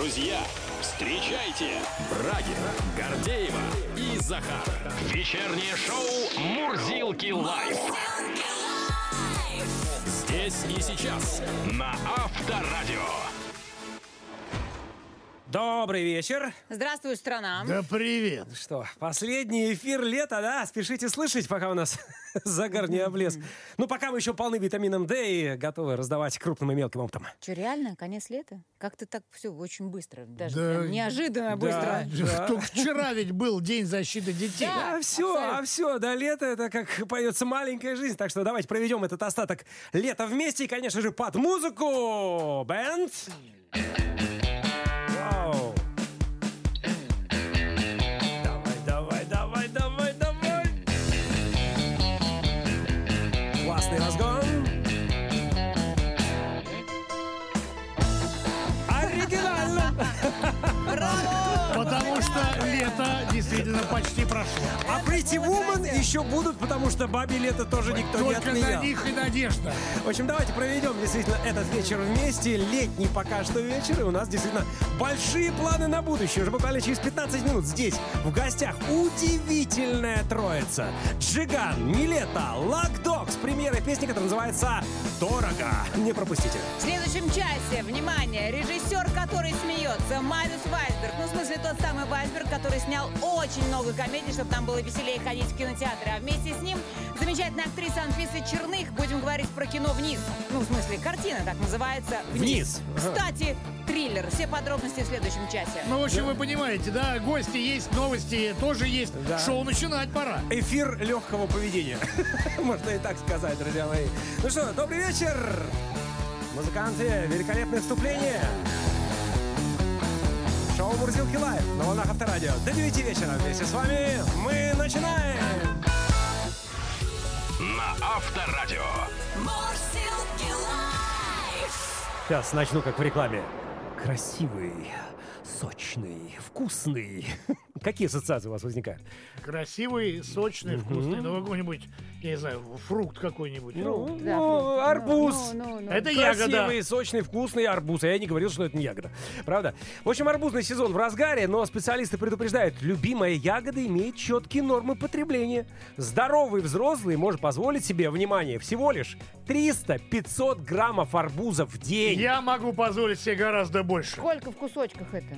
Друзья, встречайте Брагина, Гордеева и Захар. Вечернее шоу «Мурзилки лайф». Здесь и сейчас на Авторадио. Добрый вечер. Здравствуй, страна. Да привет. Что, последний эфир лета, да? Спешите слышать, пока у нас загар не облез. Ну, пока мы еще полны витамином D и готовы раздавать крупным и мелким оптом. Что, реально? Конец лета? Как-то так все очень быстро. Даже Да, прям неожиданно быстро. Да. Только вчера ведь был День защиты детей. Да. А все, да, лето это как поется маленькая жизнь. Так что давайте проведем этот остаток лета вместе и, конечно же, под музыку. Бэнд. Вау. Давай. Классный разгон. Оригинально. Потому что лето действительно почти прошло. А Pretty Woman еще будут, потому что бабе лето тоже никто не Только отменял. на них и надежда. В общем, давайте проведем действительно этот вечер вместе. Летний пока что вечер. И у нас действительно большие планы на будущее. Уже буквально через 15 минут здесь в гостях удивительная троица. Джиган, Нилетто, Luck Dogs. Премьера песни, которая называется «Дорого». Не пропустите. В следующем часе, внимание, режиссер, который смеется, Марис Вайсберг. Ну, в смысле, тот самый Вайсберг, который снял очень много комедий, чтобы там было веселее ходить в кинотеатры. А вместе с ним замечательная актриса Анфиса Черных. Будем говорить про кино «Вниз». Ну, в смысле, картина так называется «Вниз». Кстати, триллер. Все подробности в следующем часе. Ну, в общем, вы понимаете, да, гости есть, новости тоже есть. Да. Шоу начинать пора. Эфир легкого поведения. Можно и так сказать, друзья мои. Ну что, добрый вечер! Музыканты, великолепное вступление. Шоу «Мурзилки лайф» на волнах Авторадио. До 9 вечера вместе с вами мы начинаем! На Авторадио. Сейчас начну как в рекламе. Красивый, сочный, вкусный. Какие ассоциации у вас возникают? Красивый, сочный, вкусный. Ну, какой-нибудь, я не знаю, фрукт какой-нибудь. Арбуз. Это Красивый, ягода. сочный, вкусный арбуз. А я не говорил, что это не ягода. Правда? В общем, арбузный сезон в разгаре, но специалисты предупреждают, любимая ягода имеет четкие нормы потребления. Здоровый взрослый может позволить себе, внимание, всего лишь 300-500 граммов арбуза в день. Я могу позволить себе гораздо больше. Сколько в кусочках это?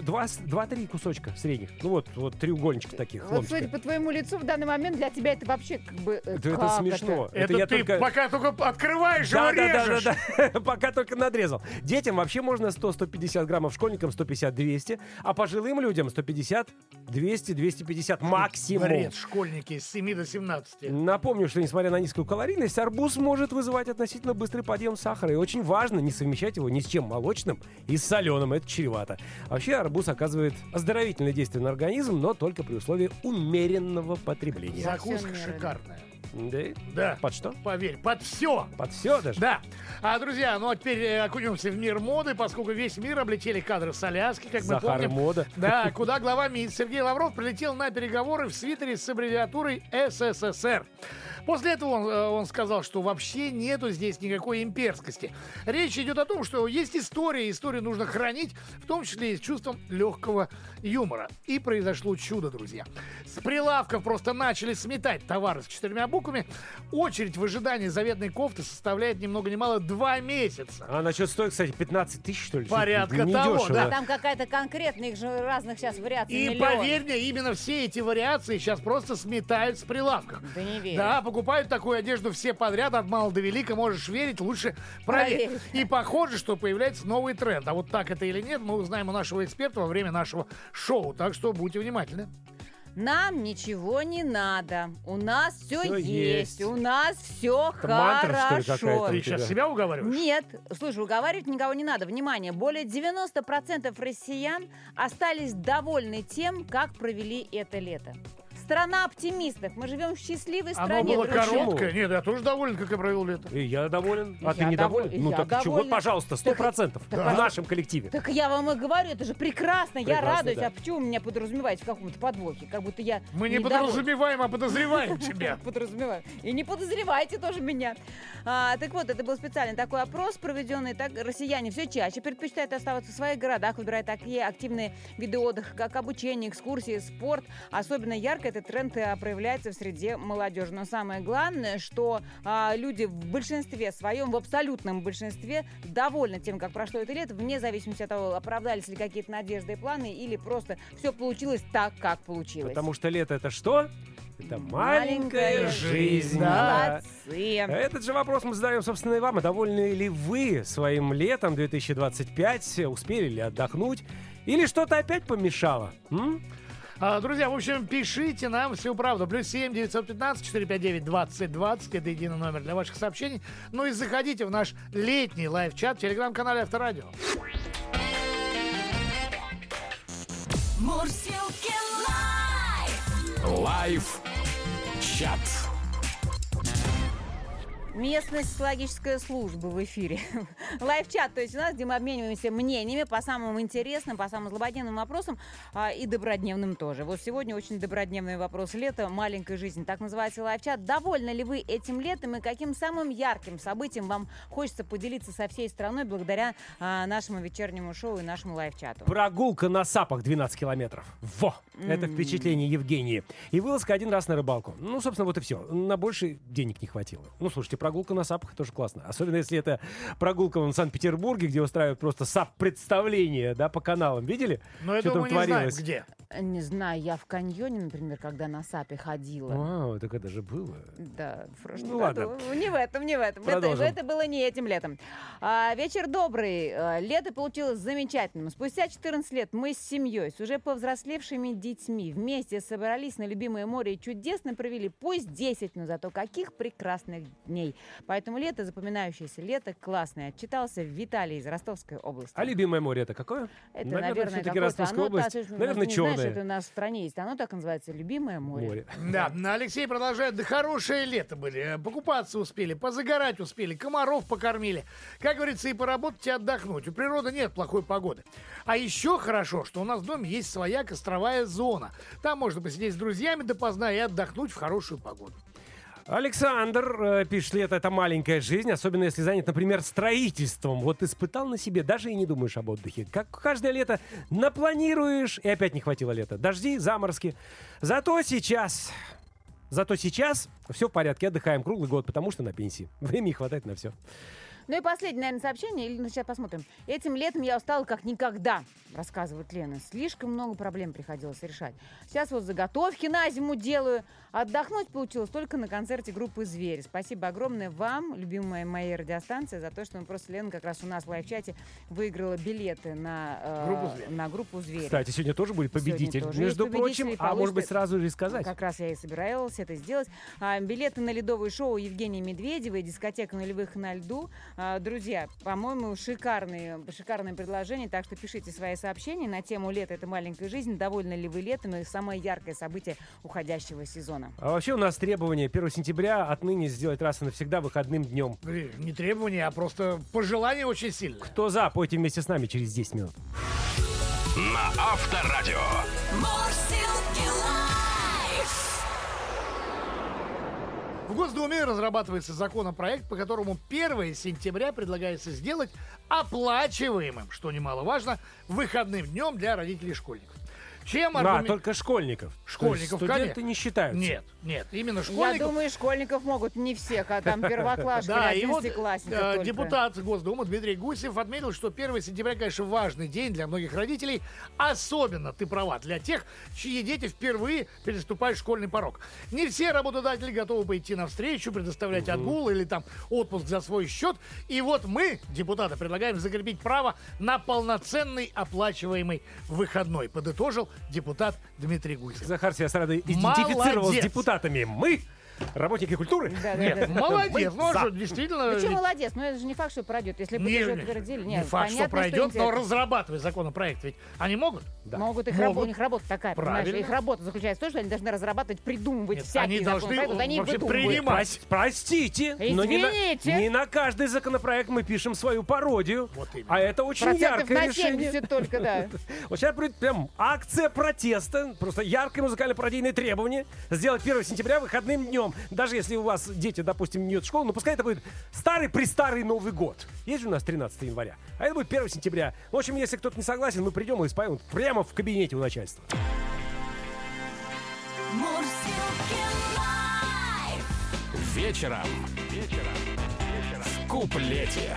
2-3 кусочка средних. Ну вот треугольничек таких. Вот, судя по твоему лицу, в данный момент для тебя это вообще как бы... Это смешно. Это я ты пока только открываешь, Да. режешь. Пока только надрезал. Детям вообще можно 100-150 граммов, школьникам 150-200, а пожилым людям 150, 200, 250 максимум. Бред, школьники с 7 до 17. Напомню, что несмотря на низкую калорийность, арбуз может вызывать относительно быстрый подъем сахара. И очень важно не совмещать его ни с чем молочным и с соленым. Это чревато. Вообще арбуз оказывает оздоровительное действие на организм, но только при условии умеренного потребления. Закуска шикарная. Да? Да. Под что? Поверь, под все. Под все даже? Да. Друзья, ну а теперь окунемся в мир моды, поскольку весь мир облетели кадры с Аляски, как мы Захар помним. мода. Да, куда глава МИД Сергей Лавров прилетел на переговоры в свитере с аббревиатурой СССР. После этого он сказал, что вообще нету здесь никакой имперскости. Речь идет о том, что есть история, историю нужно хранить, в том числе и с чувством легкого юмора. И произошло чудо, друзья. С прилавков просто начали сметать товары с 4 буквами. Очередь в ожидании заветной кофты составляет ни много ни мало 2 месяца. А насчет стоит, кстати, 15 тысяч, что ли? Порядка Не того, дешево. да. Там какая-то конкретная, их же разных сейчас вариаций И миллион. поверь мне, именно все эти вариации сейчас просто сметают с прилавков. Да не верю. Да, покупают такую одежду все подряд, от мала до велика, можешь верить, лучше проверь. Проверь. И похоже, что появляется новый тренд. А вот так это или нет, мы узнаем у нашего эксперта во время нашего шоу. Так что будьте внимательны. Нам ничего не надо. У нас все Всё есть. есть. У нас все Это мантра, что ли, хорошо. какая-то? Ты сейчас себя уговариваешь? Нет, слушай, уговаривать никого не надо. Внимание, более 90% россиян остались довольны тем, как провели это лето. страна оптимистов. Мы живем в счастливой Оно стране. было друзья. короткое. Нет, я тоже доволен, как я провел лето. И я доволен. А Я ты недоволен? доволен. Ну Я так чего? Вот, довольна. пожалуйста, 100% в нашем коллективе. Так я вам и говорю, это же прекрасно, я Прекрасно, радуюсь. да. А почему вы меня подразумеваете в каком-то подвохе? Как будто я Мы не недовольна. подразумеваем, а подозреваем тебя. Подразумеваю. И не подозревайте тоже меня. Так вот, это был специальный такой опрос, проведенный. Так, россияне все чаще предпочитают оставаться в своих городах, выбирая такие активные виды отдыха, как обучение, экскурсии, спорт. Особенно ярко этот тренд проявляется в среде молодежи. Но самое главное, что люди в большинстве своем, в абсолютном большинстве, довольны тем, как прошло это лето, вне зависимости от того, оправдались ли какие-то надежды и планы, или просто все получилось так, как получилось. Потому что лето это что? Это маленькая жизнь. Молодцы. Этот же вопрос мы задаем, собственно, и вам. А довольны ли вы своим летом 2025? Успели ли отдохнуть? Или что-то опять помешало? Друзья, в общем, пишите нам всю правду. +7 915 459 2020. Это единый номер для ваших сообщений. Ну и заходите в наш летний лайв-чат в телеграм-канале Авторадио. Мурзилки лайф. Лайв-чат. Местность логическая служба в эфире. Лайв-чат, то есть у нас, где мы обмениваемся мнениями по самым интересным, по самым злободневным вопросам и добродневным тоже. Вот сегодня очень добродневный вопрос лета, маленькая жизнь. Так называется лайв-чат. Довольны ли вы этим летом и каким самым ярким событием вам хочется поделиться со всей страной благодаря нашему вечернему шоу и нашему лайв-чату? Прогулка на сапах 12 километров. Во! Это впечатление Евгении. И вылазка один раз на рыбалку. Ну, собственно, вот и все. На больше денег не хватило. Ну, слушайте, прогулка на сапах тоже классно. Особенно, если это прогулка в Санкт-Петербурге, где устраивают просто сап-представление, да, по каналам. Видели? Но это там мы не знаем, творилось? где. Не знаю, я в каньоне, например, когда на сапе ходила. Вау, так это же было. Да, в прошлом Ну, году. ладно. Не в этом. Продолжим. Это было не этим летом. Вечер добрый. Лето получилось замечательным. Спустя 14 лет мы с семьей, с уже повзрослевшими детьми, вместе собрались на любимое море и чудесно провели, пусть 10, но зато каких прекрасных дней. Поэтому лето, запоминающееся лето, классное. Отчитался Виталий из Ростовской области. А любимое море это какое? Это, наверное, все-таки какое-то... Ростовская область. Наверное, не черное. знаешь, это у нас в стране есть. Оно так называется «Любимое море». Да, Алексей продолжает. Да хорошее лето были. Покупаться успели, позагорать успели, комаров покормили. Как говорится, и поработать, и отдохнуть. У природы нет плохой погоды. А еще хорошо, что у нас в доме есть своя костровая зона. Там можно посидеть с друзьями допоздна и отдохнуть в хорошую погоду. Александр пишет, лето это маленькая жизнь, особенно если занят, например, строительством. Вот испытал на себе, даже и не думаешь об отдыхе. Как каждое лето напланируешь, и опять не хватило лета. Дожди, заморозки. Зато сейчас все в порядке, отдыхаем круглый год, потому что на пенсии. Времени хватает на все. Ну и последнее, наверное, сообщение, или сейчас посмотрим. Этим летом я устала как никогда, рассказывает Лена. Слишком много проблем приходилось решать. Сейчас вот заготовки на зиму делаю. Отдохнуть получилось только на концерте группы «Звери». Спасибо огромное вам, любимая моя радиостанция, за то, что мы просто, Лена, как раз у нас в лайв-чате выиграла билеты на группу «Звери». Кстати, сегодня тоже будет победитель. Сегодня тоже Между есть прочим, победитель, а может быть получите- сразу же и сказать. Как раз я и собиралась это сделать. Билеты на ледовое шоу Евгения Медведевой, дискотека нулевых на льду. Друзья, по-моему, шикарное предложение, так что пишите свои сообщения на тему «Лето – это маленькая жизнь». Довольны ли вы летом и самое яркое событие уходящего сезона? А вообще у нас требование 1 сентября отныне сделать раз и навсегда выходным днем. Не требование, а просто пожелание очень сильное. Кто за, пойте вместе с нами через 10 минут. На Авторадио. Мурзилки лайф. В Госдуме разрабатывается законопроект, по которому 1 сентября предлагается сделать оплачиваемым, что немаловажно, выходным днем для родителей школьников. Чем Да, только школьников. Школьников, То есть студенты конечно. не считаются. Нет, именно Я школьников. думаю, школьников могут не всех, а там первоклашки, Да, и вот одиннадцатиклассников только. депутат Госдумы Дмитрий Гусев отметил, что 1 сентября, конечно, важный день для многих родителей, особенно, ты права, для тех, чьи дети впервые переступают школьный порог. Не все работодатели готовы пойти навстречу, предоставлять отгул или там отпуск за свой счет. И вот мы, депутаты, предлагаем закрепить право на полноценный оплачиваемый выходной, подытожил депутат Дмитрий Гусев. Захар себя сразу идентифицировал Молодец. с депутатами. Мы Работники культуры? Нет, молодец. Ну, а за. что, действительно... Ну что ведь молодец, но это же не факт, что пройдет. Если будет утвердили, не нет, факт, что понятно, пройдет, им но это- разрабатывать законопроект ведь они могут? Могут, Могут. у них работа такая, понимаешь? Правильно. Их работа заключается в том, что они должны разрабатывать, придумывать Нет, всякие они должны законопроекты, вот они их вообще выдумывают. принимать. Простите, но Извините. не на каждый законопроект мы пишем свою пародию. Вот именно. А это очень Процентов яркое на решение. 70 только, да. Вот сейчас будет прям акция протеста, просто яркое музыкально-пародийное требование сделать 1 сентября выходным днем. Даже если у вас дети, допустим, не идут в школу, но пускай это будет старый-престарый Новый год. Есть же у нас 13 января, а это будет 1 сентября. В общем, если кто-то не согласен, мы придем и споем прямо в кабинете у начальства. Мурзилки лайф. Вечером. В куплете.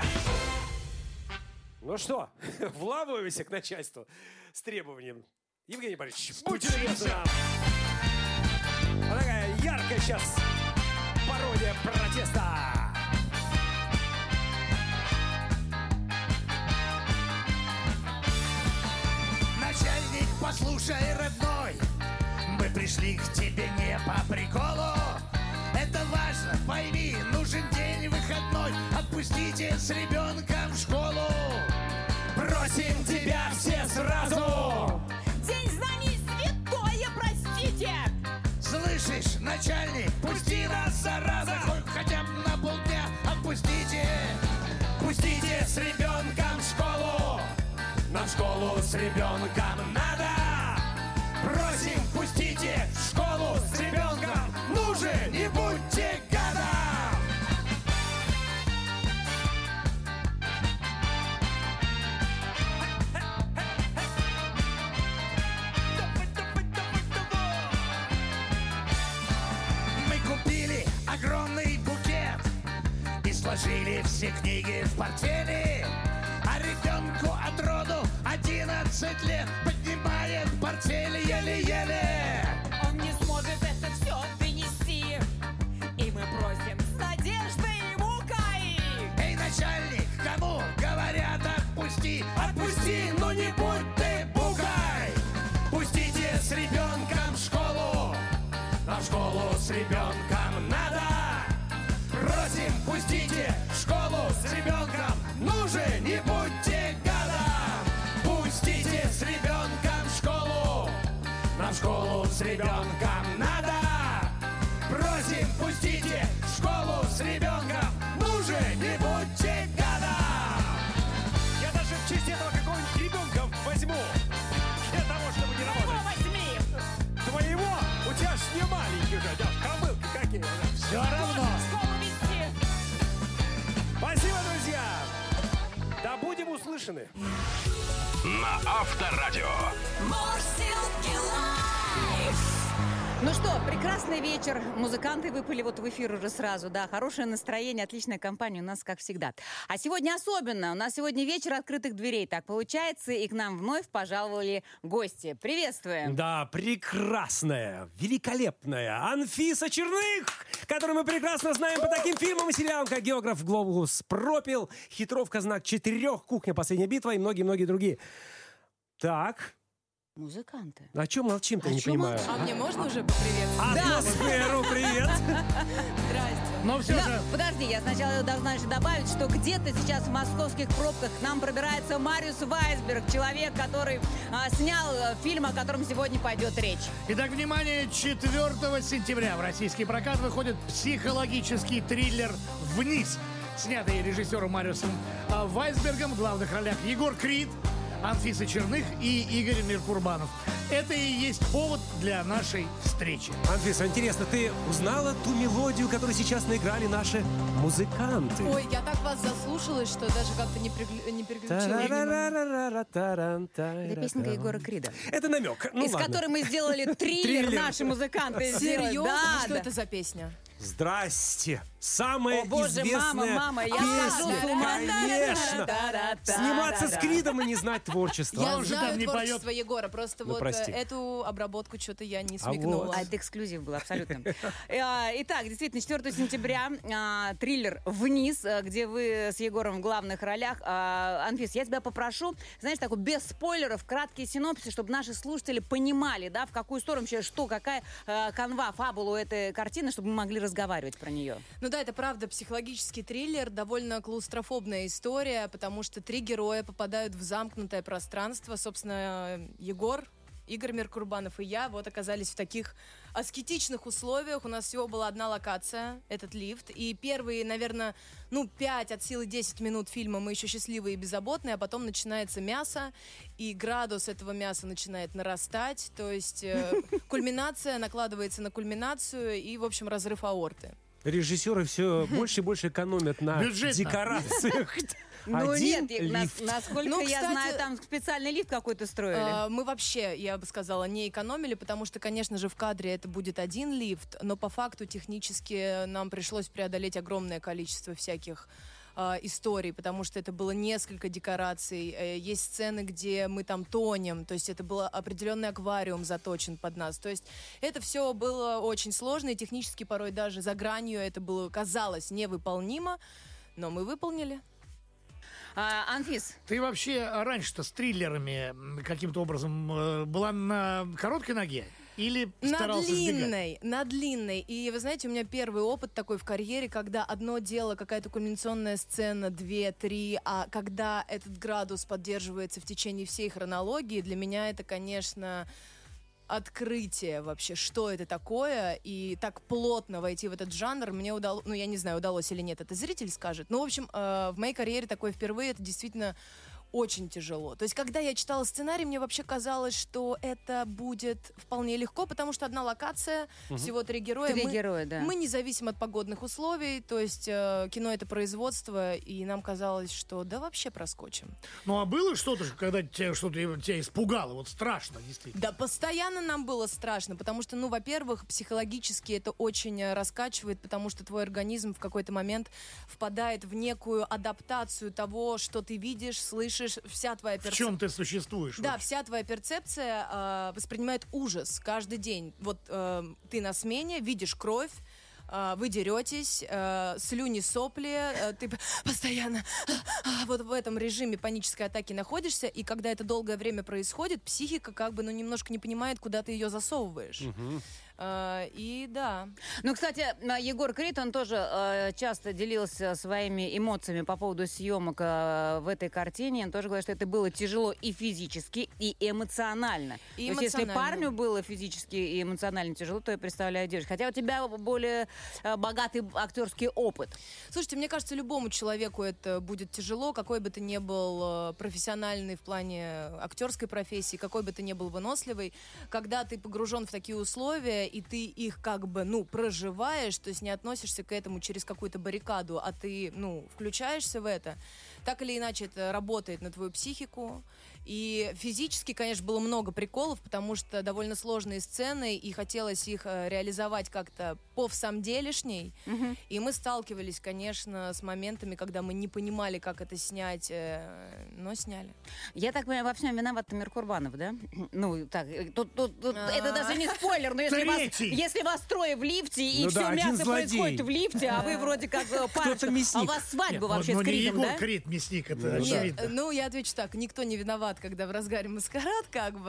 Ну что, вламываемся к начальству с требованием. Евгений Борисович, будьте любезны нам. Вот такая яркая сейчас пародия протеста. Начальник, послушай, родной, мы пришли к тебе не по приколу. Это важно, пойми, нужен день выходной. Отпустите с ребенком в школу. Просим тебя все сразу. День знаний святое, простите. Слышишь, начальник, пусти нас, зараза, хотя бы на полдня отпустите. Пустите с ребенком в школу. Нам в школу с ребенком надо. Просим, пустите в школу с ребенком. Ну же, не будьте гадом. Мы купили огромный букет и сложили все книги в портфели. А ребенку от роду 11 лет поднимает портфель еле-еле. Он не сможет это все донести. И мы просим с надеждой и мукой. Эй, начальник, кому говорят отпусти? Отпусти, но не будь ты букой. Пустите с ребенком в школу. А в школу с ребенком надо. Просим, пустите в школу с ребенком. Ну же, не будьте гадом. Пустите с ребенком в школу. На школу с ребенком надо. Просим, пустите в школу с ребенком. Ну же, не будьте гадом. Я даже в честь этого какого-нибудь ребенка возьму. Для того, чтобы не Кого работать. возьми? Твоего? У тебя ж не маленький уже, да, кобылки какие. Все равно. Школу вести. Спасибо, друзья. Да будем услышаны. На Авторадио. Мурзилки лайф. Ну что, прекрасный вечер. Музыканты выпали вот в эфир уже сразу. Да, хорошее настроение, отличная компания у нас, как всегда. А сегодня особенно. У нас сегодня вечер открытых дверей. Так получается, и к нам вновь пожаловали гости. Приветствуем. Да, прекрасная, великолепная Анфиса Черных, которую мы прекрасно знаем по таким фильмам и сериалам, как «Географ Глобус пропил», «Хитровка. Знак 4», «Кухня. Последняя битва» и многие-многие другие. Так, Музыканты. о чем молчим-то, не понимаю. А мне можно уже поприветствовать? Атмосферу, привет. Здрасте. Но все Да, же... подожди, я сначала должна еще добавить, что где-то сейчас в московских пробках к нам пробирается Мариус Вайсберг, человек, который снял фильм, о котором сегодня пойдет речь. Итак, внимание, 4 сентября в российский прокат выходит психологический триллер «Вниз», снятый режиссером Мариусом Вайсбергом, в главных ролях Егор Крид, Анфиса Черных и Игорь Миркурбанов. Это и есть повод для нашей встречи. Анфиса, интересно, ты узнала ту мелодию, которую сейчас наиграли наши музыканты? Ой, я так вас заслушалась, что даже как-то не переключила внимание. Это песенка Егора Крида, Это намек. Ну, из ладно. которой мы сделали триллер, наши музыканты. сделали. Серьезно? Да, Что да. это за песня? Здрасте! Самая О, боже, известная мама, я песня, схожу с ума. конечно! Сниматься с Кридом и не знать творчества. Я он же там знаю не творчество Егора, просто Ну, вот прости. эту обработку что-то я не А вот. смекнула. А это эксклюзив был, абсолютно. Итак, действительно, 4 сентября триллер «Вниз», где вы с Егором в главных ролях. Анфис, я тебя попрошу, знаешь, такой без спойлеров, краткий синопсис, чтобы наши слушатели понимали, да, в какую сторону вообще, что, какая канва, фабула у этой картины, чтобы мы могли разговаривать про нее. Ну да, это правда психологический триллер, довольно клаустрофобная история, потому что 3 героя попадают в замкнутое пространство. Собственно, Егор, Игорь Меркурбанов и я вот оказались в таких аскетичных условиях. У нас всего была одна локация, этот лифт. И первые, наверное, 5 от силы 10 минут фильма мы еще счастливые и беззаботные, а потом начинается мясо, и градус этого мяса начинает нарастать. То есть кульминация накладывается на кульминацию и, в общем, разрыв аорты. Режиссеры все больше и больше экономят на Бюджетно. декорациях. Ну Один нет, лифт. насколько я кстати, знаю, там специальный лифт какой-то строили. Мы вообще, я бы сказала, не экономили, потому что, конечно же, в кадре это будет один лифт, но по факту технически нам пришлось преодолеть огромное количество всяких историй, потому что это было несколько декораций. Есть сцены, где мы там тонем, то есть это был определенный аквариум заточен под нас. То есть это все было очень сложно, и технически порой даже за гранью это было, казалось, невыполнимо, но мы выполнили. Анфис, Ты вообще раньше-то с триллерами каким-то образом была на короткой ноге? Или старался избегать? На длинной. И вы знаете, у меня первый опыт такой в карьере, когда одно дело, какая-то кульминационная сцена, 2-3, а когда этот градус поддерживается в течение всей хронологии, для меня это, конечно, открытие вообще, что это такое, и так плотно войти в этот жанр мне удалось, я не знаю, удалось или нет, это зритель скажет. В общем, в моей карьере такое впервые, это действительно очень тяжело. То есть, когда я читала сценарий, мне вообще казалось, что это будет вполне легко, потому что одна локация, всего 3 героя. 3 героя, да. Мы не зависим от погодных условий, то есть кино — это производство, и нам казалось, что да вообще проскочим. Ну, а было что-то, когда тебя испугало? Вот страшно, действительно. Да, постоянно нам было страшно, потому что, во-первых, психологически это очень раскачивает, потому что твой организм в какой-то момент впадает в некую адаптацию того, что ты видишь, слышишь, вся твоя В чем ты существуешь? Да, вообще? вся твоя перцепция воспринимает ужас каждый день. Вот ты на смене, видишь кровь, вы деретесь, слюни, сопли, ты постоянно вот в этом режиме панической атаки находишься, и когда это долгое время происходит, психика немножко не понимает, куда ты ее засовываешь. И да. Кстати, Егор Крид, он тоже часто делился своими эмоциями по поводу съемок в этой картине. Он тоже говорит, что это было тяжело и физически, и эмоционально. То есть, если парню было физически и эмоционально тяжело, то я представляю девушку. Хотя у тебя более богатый актерский опыт. Слушайте, мне кажется, любому человеку это будет тяжело, какой бы ты ни был профессиональный в плане актерской профессии, какой бы ты ни был выносливый, когда ты погружен в такие условия, и ты их проживаешь, то есть не относишься к этому через какую-то баррикаду, а ты, включаешься в это, так или иначе это работает на твою психику. И физически, конечно, было много приколов, потому что довольно сложные сцены, и хотелось их реализовать как-то по-всамделишней. И мы сталкивались, конечно, с моментами, когда мы не понимали, как это снять, но сняли. Я так понимаю, во всем виноват Меркурбанов, да? Тут это даже не спойлер, но если вас трое в лифте, и все мясо происходит в лифте, а вы вроде как парочка, а у вас свадьба вообще с Кридом, да? Егор Крид, мясник, это очевидно. Я отвечу так, никто не виноват, когда в разгаре маскарад,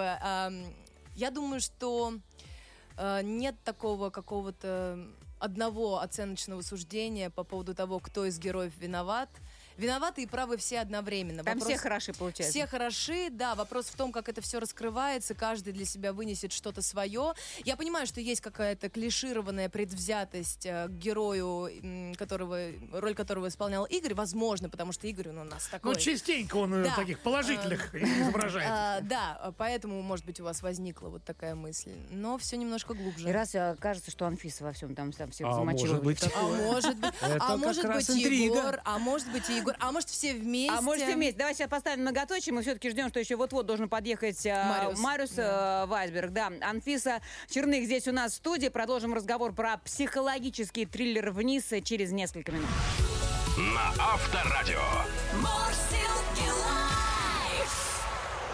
Я думаю, что нет такого какого-то одного оценочного суждения по поводу того, кто из героев виноват. Виноваты и правы все одновременно. Там все хороши, получается. Все хороши, да. Вопрос в том, как это все раскрывается. Каждый для себя вынесет что-то свое. Я понимаю, что есть какая-то клишированная предвзятость к герою, роль которого исполнял Игорь. Возможно, потому что Игорь у нас такой... частенько он таких положительных изображает. Да, поэтому, может быть, у вас возникла вот такая мысль. Но все немножко глубже. И раз кажется, что Анфиса во всем там всех замочила. Может быть, Егор, а может быть, Егор, а может все вместе. Давай сейчас поставим многоточие. Мы все-таки ждем, что еще вот-вот должен подъехать Мариус Вайсберг. Да, Анфиса Черных здесь у нас в студии. Продолжим разговор про психологический триллер «Вниз» через несколько минут. На Авторадио.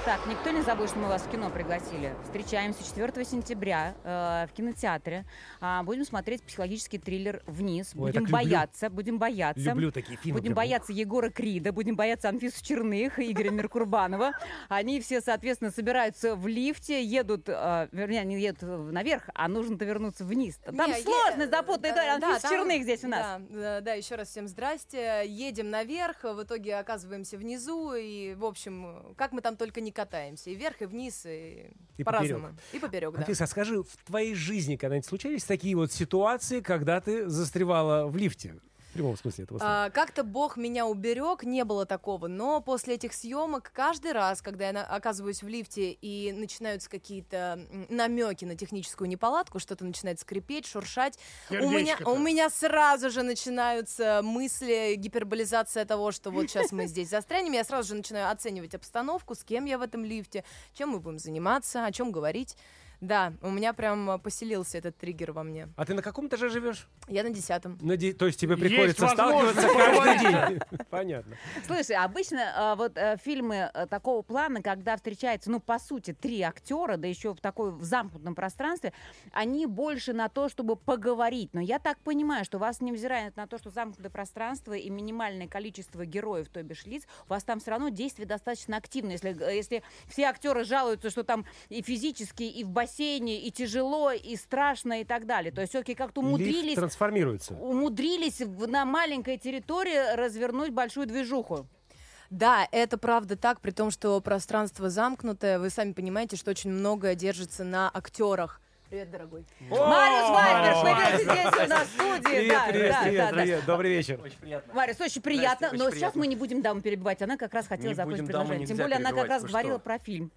Так, никто не забыл, что мы вас в кино пригласили. Встречаемся 4 сентября в кинотеатре. Будем смотреть психологический триллер «Вниз». Ой, Будем так бояться, будем бояться. Люблю такие фильмы. Будем прям. бояться Егора Крида, будем бояться Анфису Черных и Игоря Меркурбанова. Они все, соответственно, собираются в лифте, едут, вернее, они едут наверх, а нужно-то вернуться вниз. Там сложно, запутанная история. Анфиса Черных здесь у нас. Да, еще раз всем здрасте. Едем наверх, в итоге оказываемся внизу, и, в общем, как мы там только не катаемся. И вверх, и вниз, и по-разному. И поперек, да. Анфиса, а скажи, в твоей жизни когда-нибудь случались такие вот ситуации, когда ты застревала в лифте? В прямом смысле этого слова. Как-то Бог меня уберег, не было такого, но после этих съемок каждый раз, когда я оказываюсь в лифте и начинаются какие-то намеки на техническую неполадку, что-то начинает скрипеть, шуршать, у меня сразу же начинаются мысли, гиперболизация того, что вот сейчас мы здесь застрянем, я сразу же начинаю оценивать обстановку, с кем я в этом лифте, чем мы будем заниматься, о чем говорить. Да, у меня прям поселился этот триггер во мне. А ты на каком этаже живешь? Я на 10-м. То есть тебе приходится возможность сталкиваться каждый день. Понятно. Слушай, обычно фильмы такого плана, когда встречаются, по сути, 3 актера, да еще в замкнутом пространстве, они больше на то, чтобы поговорить. Но я так понимаю, что у вас, невзирая на то, что замкнутое пространство и минимальное количество героев, то бишь лиц, у вас там все равно действие достаточно активное. Если все актеры жалуются, что там и физически, и в бассейне, и тяжело, и страшно, и так далее. То есть все-таки как-то Лифт трансформируется. умудрились на маленькой территории развернуть большую движуху. Да, это правда так, при том, что пространство замкнутое. Вы сами понимаете, что очень многое держится на актерах. Привет, дорогой. Мариус Вайсберг появился здесь у нас в студии. Привет. Добрый вечер. Очень приятно. Мариус, очень приятно, Здрасте, но очень сейчас приятно. мы не будем даму перебивать. Она как раз хотела Не закончить будем даму предложение. Тем нельзя более она как перебивать, раз вы говорила что? про фильм.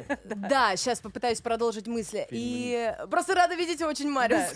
Да, сейчас попытаюсь продолжить мысли. И просто рада видеть очень Мариус.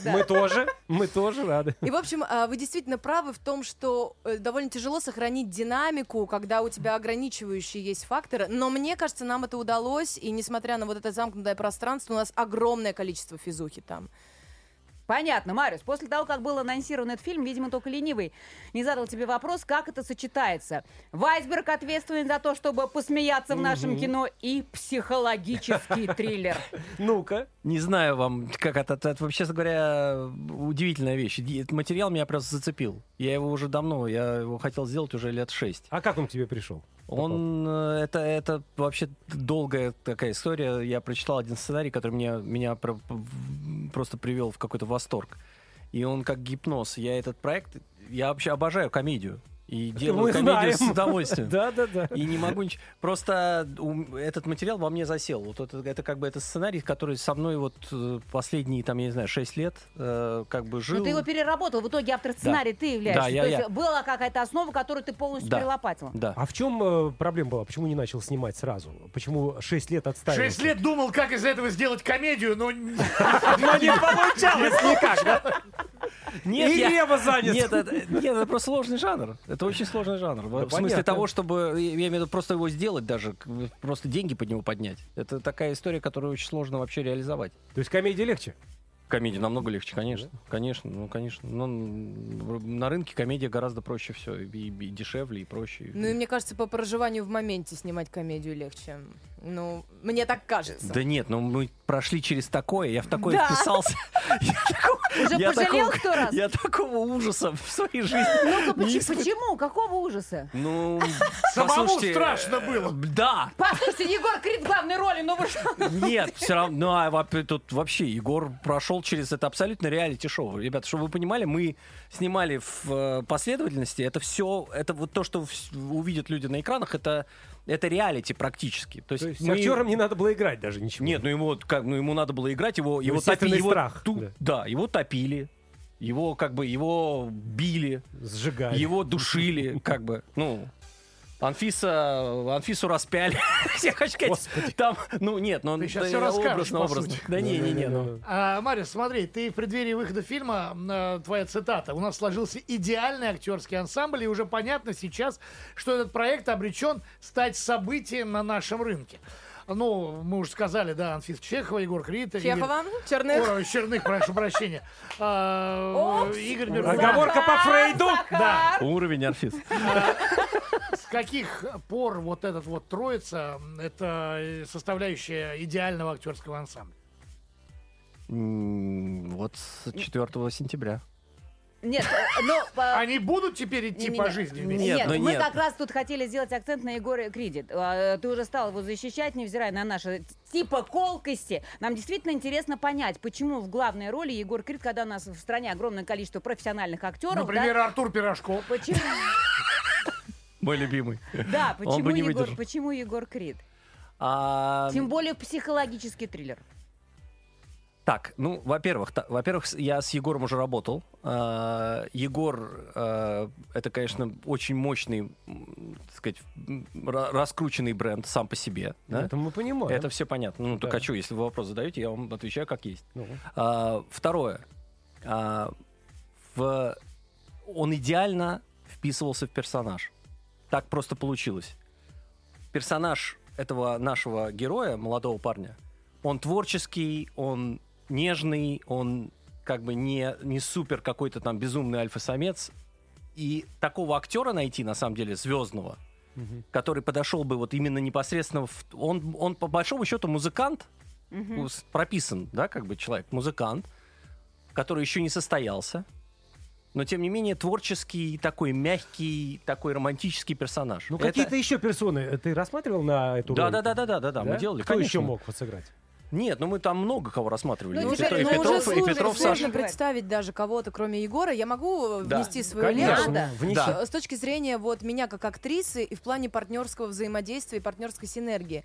Мы тоже рады. И, в общем, вы действительно правы в том, что довольно тяжело сохранить динамику, когда у тебя ограничивающие есть факторы. Но мне кажется, нам это удалось. И несмотря на вот это замкнутое пространство, у нас огромное количество физухи там. Понятно, Мариус. После того, как был анонсирован этот фильм, видимо, только ленивый не задал тебе вопрос, как это сочетается. Вайсберг ответственен за то, чтобы посмеяться в нашем кино, и психологический триллер. Ну-ка. Не знаю вам, как это вообще, честно говоря, удивительная вещь. Этот материал меня просто зацепил. Я его хотел сделать уже лет 6. А как он к тебе пришел? Это вообще долгая такая история. Я прочитал один сценарий, который меня просто привел в какой-то восторг. И он как гипноз. Я вообще обожаю комедию. И делаю комедию с удовольствием. Да. И не могу ничего. Просто этот материал во мне засел. Вот это сценарий, который со мной последние, 6 лет жил. Но ты его переработал, в итоге автор сценария ты являешься. Да, То есть была какая-то основа, которую ты полностью перелопатил. Да. А в чем проблема была? Почему не начал снимать сразу? Почему 6 лет отставил? 6 лет думал, как из этого сделать комедию, но... Но не получалось никак, да? Нет, И Ева занят. Нет, это просто сложный жанр. Это очень сложный жанр. В смысле того, чтобы, я имею в виду, просто его сделать даже, просто деньги под него поднять. Это такая история, которую очень сложно вообще реализовать. То есть комедия легче? Комедия намного легче, конечно. Конечно. Но на рынке комедия гораздо проще все. И дешевле, и проще. Ну и мне кажется, по проживанию в моменте снимать комедию легче. Ну, мне так кажется. Да нет, мы прошли через такое, я в такое вписался. Уже пожалел 100 раз? Я такого ужаса в своей жизни. Ну-ка, почему? Какого ужаса? Ну, Самому послушайте, страшно было. Да. Послушайте, Егор Крид в главной роли, ну вы что? Нет, все равно, тут вообще Егор прошел через это абсолютно реалити-шоу. Ребята, чтобы вы понимали, мы снимали в последовательности, это все, это вот то, что увидят люди на экранах, это реалити практически. То есть актерам не надо было играть даже ничего. Нет, ему надо было играть, его естественный страх. Да, его топили, его били, сжигали, его душили, Анфису распяли. Я хочу сказать, там, Ты сейчас все расскажешь, по сути. Да не. Мариус, смотри, ты в преддверии выхода фильма, твоя цитата, у нас сложился идеальный актерский ансамбль, и уже понятно сейчас, что этот проект обречен стать событием на нашем рынке. Ну, мы уже сказали, да, Анфиса Чехова, Егор Крид. Чехова, Черных. Черных, прошу прощения. Игорь Меркурбанов. Оговорка по Фрейду. Да. Уровень Анфис. С каких пор вот этот вот троица — это составляющая идеального актерского ансамбля? Вот с 4 сентября. Нет, ну... Они будут теперь идти по жизни вместе? Нет, мы нет. как раз тут хотели сделать акцент на Егоре Криде. Ты уже стал его защищать, невзирая на наши типа колкости. Нам действительно интересно понять, почему в главной роли Егор Крид, когда у нас в стране огромное количество профессиональных актеров... Например, Артур Пирожков. Почему? Мой любимый. Да, Он бы не выдержал. почему Егор Крид? Тем более психологический триллер. Так, ну, во-первых, я с Егором уже работал. Егор, это, конечно, очень мощный, так сказать, раскрученный бренд сам по себе. Да? Это мы понимаем. Это все понятно. Ну, Да. так а что, если вы вопрос задаете, я вам отвечаю как есть. Ну. Второе. Он идеально вписывался в персонаж. Так просто получилось. Персонаж этого нашего героя, молодого парня, он творческий, он нежный, он как бы не супер какой-то там безумный альфа-самец. И такого актера найти, на самом деле, звездного, который подошел бы вот именно непосредственно... Он по большому счету музыкант, прописан, да, как бы человек, музыкант, который еще не состоялся, но, тем не менее, творческий, такой мягкий, такой романтический персонаж. Ну, какие-то еще персоны ты рассматривал на эту роль? Да, мы делали. Кто конечно. еще мог сыграть? Нет, ну мы там много кого рассматривали. Ну, И уже Петров, сложно Саша. представить даже кого-то, кроме Егора. Я могу внести свою Конечно, лепту? внеси. Да. С точки зрения вот меня как актрисы и в плане партнерского взаимодействия и партнерской синергии.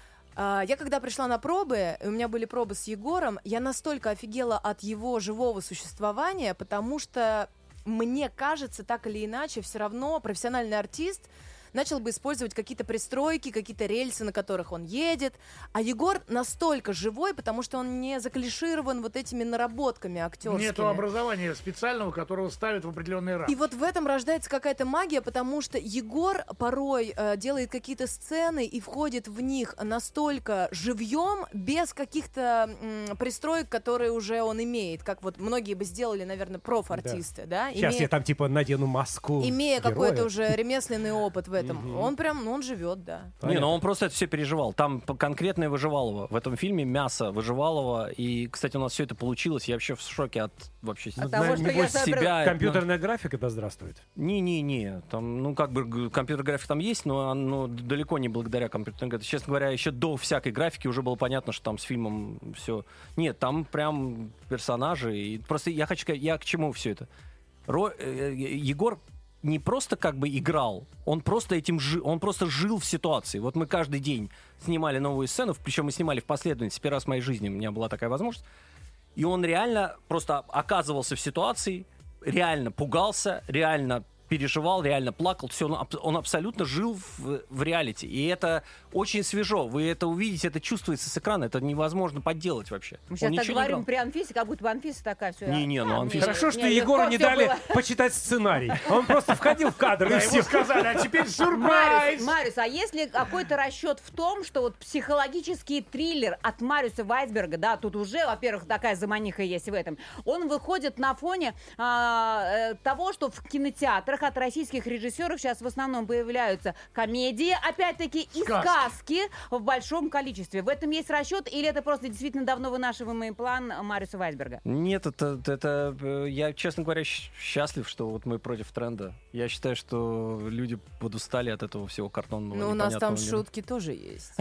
Я когда пришла на пробы, у меня были пробы с Егором, я настолько офигела от его живого существования, потому что мне кажется, так или иначе, все равно профессиональный артист начал бы использовать какие-то пристройки, какие-то рельсы, на которых он едет. А Егор настолько живой, потому что он не заклиширован вот этими наработками актерскими. Нету образования специального, которого ставят в определенные рамки. И вот в этом рождается какая-то магия, потому что Егор порой делает какие-то сцены и входит в них настолько живьем, без каких-то пристроек, которые уже он имеет. Как вот многие бы сделали, наверное, проф-артисты. Да. Сейчас я там типа надену маску Имея героя. какой-то уже ремесленный опыт в этом. Он прям, он живет, да. Не, ну он просто это все переживал. Там конкретное выживалово. В этом фильме мясо выживалого. И, кстати, у нас все это получилось. Я вообще в шоке от вообще того, что я небось, себя. Компьютерная графика, да, здравствует. Не. Там, ну, как бы компьютерная графика там есть, но оно далеко не благодаря компьютерной графике. Честно говоря, еще до всякой графики уже было понятно, что там с фильмом все. Нет, там прям персонажи. И просто я хочу сказать, я к чему все это? Егор не просто как бы играл, он просто жил в ситуации. Вот мы каждый день снимали новую сцену, причем мы снимали в последовательности. Первый раз в моей жизни у меня была такая возможность. И он реально просто оказывался в ситуации, реально пугался, реально переживал, реально плакал. Все, он абсолютно жил в реалити. И это очень свежо. Вы это увидите, это чувствуется с экрана. Это невозможно подделать вообще. Мы сейчас Он так ничего не говорим играл. при Анфисе, как будто бы Анфиса такая все. Не, ну Анфиса... Хорошо, что Егору не дали почитать сценарий. Он просто входил в кадр и Да, все. ему сказали, а теперь сюрприз! Мариус, а есть ли какой-то расчет в том, что вот психологический триллер от Мариуса Вайсберга, да, тут уже, во-первых, такая заманиха есть в этом, он выходит на фоне того, что в кинотеатрах от российских режиссеров сейчас в основном появляются комедии, опять-таки, и сказки в большом количестве. В этом есть расчет, или это просто действительно давно вынашиваемый план Мариуса Вайсберга? Нет, это я, честно говоря, счастлив, что вот мы против тренда. Я считаю, что люди подустали от этого всего картонного. Ну, у нас там непонятного мира. шутки тоже есть.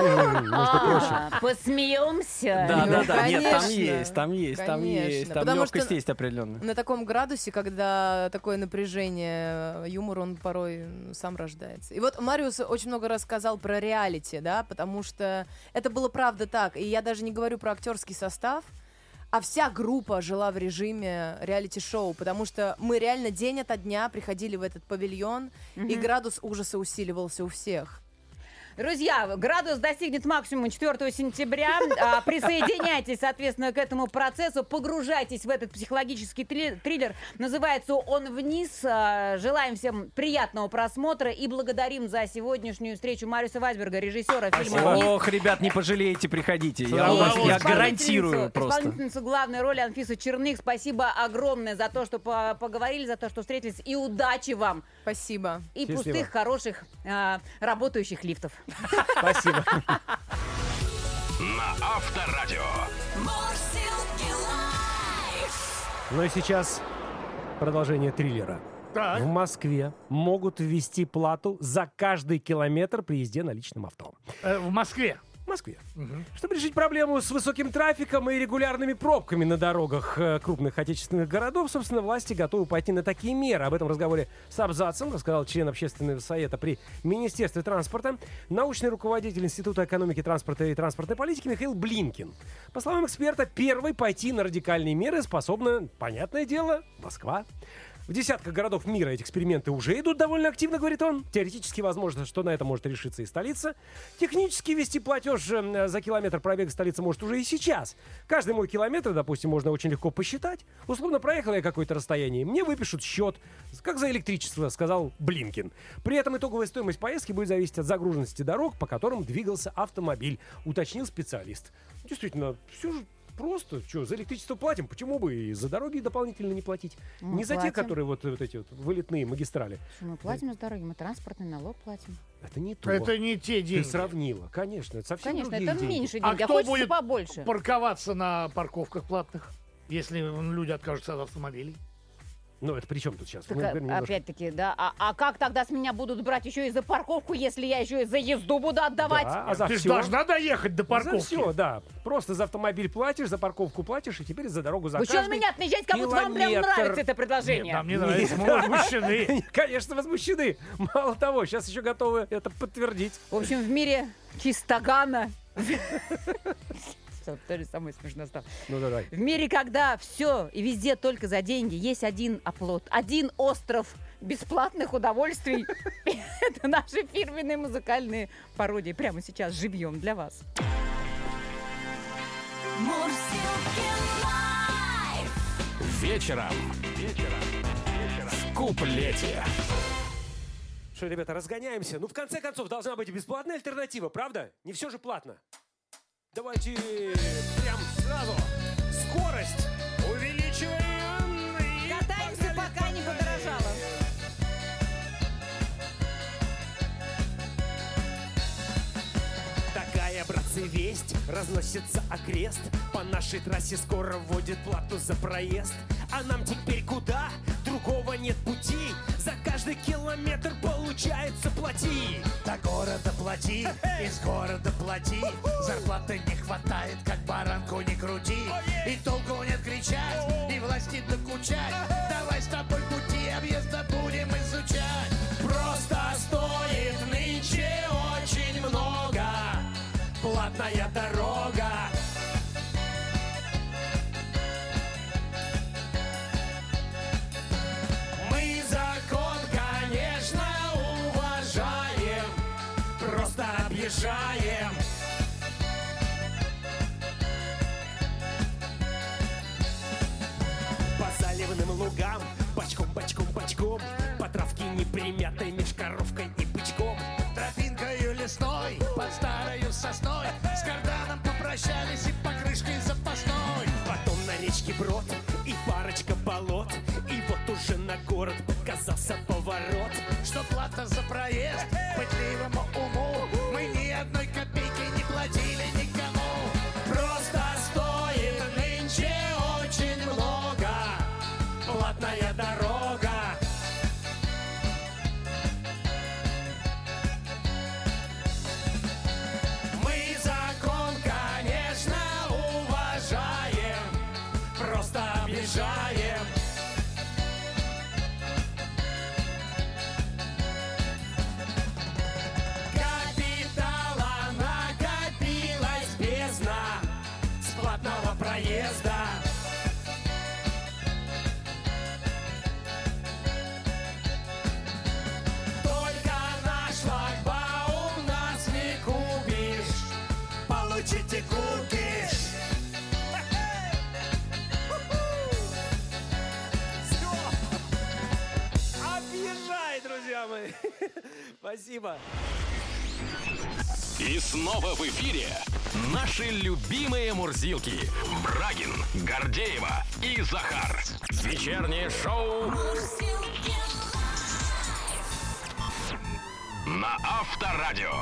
Посмеемся. Да. Нет, там конечно. есть. Там Конечно. Там Потому что легкость есть определенная. На таком градусе, когда такое напряжение, юмор, он порой сам рождается. И вот Мариус очень много рассказал про реалити, да, потому что это было правда так. И я даже не говорю про актерский состав, а вся группа жила в режиме реалити-шоу, потому что мы реально день ото дня приходили в этот павильон, и градус ужаса усиливался у всех. Друзья, градус достигнет максимума 4 сентября. Присоединяйтесь, соответственно, к этому процессу. Погружайтесь в этот психологический триллер. Называется он «Вниз». Желаем всем приятного просмотра и благодарим за сегодняшнюю встречу Мариуса Вайсберга, режиссера фильма «Вниз». Ох, ребят, не пожалеете, приходите. Я Исполнительницу- гарантирую просто. Исполнительницу главной роли Анфису Черных. Спасибо огромное за то, что поговорили, за то, что встретились. И удачи вам Спасибо. И Счастливо. пустых, хороших, работающих лифтов. Спасибо. На Авторадио. Ну и сейчас продолжение триллера. Так. В Москве могут ввести плату за каждый километр при езде на личном авто. В Москве. В Москве. Чтобы решить проблему с высоким трафиком и регулярными пробками на дорогах крупных отечественных городов, собственно, власти готовы пойти на такие меры. Об этом в разговоре с Абзацем рассказал член общественного совета при Министерстве транспорта, научный руководитель Института экономики, транспорта и транспортной политики Михаил Блинкин. По словам эксперта, первой пойти на радикальные меры способна, понятное дело, Москва. В десятках городов мира эти эксперименты уже идут довольно активно, говорит он. Теоретически возможно, что на это может решиться и столица. Технически ввести платеж за километр пробега столица может уже и сейчас. Каждый мой километр, допустим, можно очень легко посчитать. Условно проехал я какое-то расстояние, мне выпишут счет, как за электричество, сказал Блинкин. При этом итоговая стоимость поездки будет зависеть от загруженности дорог, по которым двигался автомобиль, уточнил специалист. Действительно, все же просто, что, за электричество платим, почему бы и за дороги дополнительно не платить? Мы Не за те, платим. которые вот эти вот вылетные магистрали. Мы платим за дороги, мы транспортный налог платим. Это не то. Это не те Ты деньги. сравнила. Конечно, это совсем Конечно, другие это деньги. меньше А денег, а кто хочется будет побольше. парковаться на парковках платных, если люди откажутся от автомобилей? Ну, это при чем тут сейчас? Так, Мы немножко- опять-таки, да. А как тогда с меня будут брать еще и за парковку, если я еще и за езду буду отдавать? Да, а за Ты же всё? должна доехать до парковки. За все, да. Просто за автомобиль платишь, за парковку платишь, и теперь за дорогу за Вы что на каждый меня отмечаете, как будто вам прям километр. нравится это Нет, предложение? нам не нравится, мы возмущены. Конечно, возмущены. Мало того, сейчас еще готовы это подтвердить. В общем, в мире чистогана... То же самое смешно стало. Ну, давай. В мире, когда все и везде только за деньги, есть один оплот, один остров бесплатных удовольствий. Это наши фирменные музыкальные пародии. Прямо сейчас живьем для вас. Вечером. В куплете. Что, ребята, разгоняемся? Ну, в конце концов, должна быть бесплатная альтернатива, правда? Не все же платно. Давайте прям сразу. Скорость увеличиваем. И Катаемся, погнали, пока не погнали. подорожало. Такая, братцы, весть разносится окрест. По нашей трассе скоро вводят плату за проезд. А нам теперь куда? Другого нет пути. За каждый километр получается плати. До города плати, из города плати. Зарплаты не хватает, как баранку не крути. И толку нет кричать, и власти докучать. Давай с тобой пути объезда будем изучать. Просто стоит нынче очень много. Платная дорога. Мы закон, конечно, уважаем. Просто объезжаем. По заливным лугам, бочком, бочком, бочком. По травке непримятой меж коровкой и бычком. Тропинкою лесной, под старою сосной. С карданом попрощались и покрышкой запасной. Потом на речке брод и парочка болот. И вот уже на город показался поворот. Что плата за проезд пытливому уму. Мы ни одной копейки не платили никому. Просто стоит нынче очень много. Платная дорога. Мы закон, конечно, уважаем. Просто объезжаем. Капитала накопилась бездна с платного проезда. Только на шлагбаум нас не купишь. Получите кукиш. Объезжай, друзья мои. Спасибо. И снова в эфире наши любимые мурзилки. Брагин, Гордеева и Захар. Вечернее шоу на Авторадио.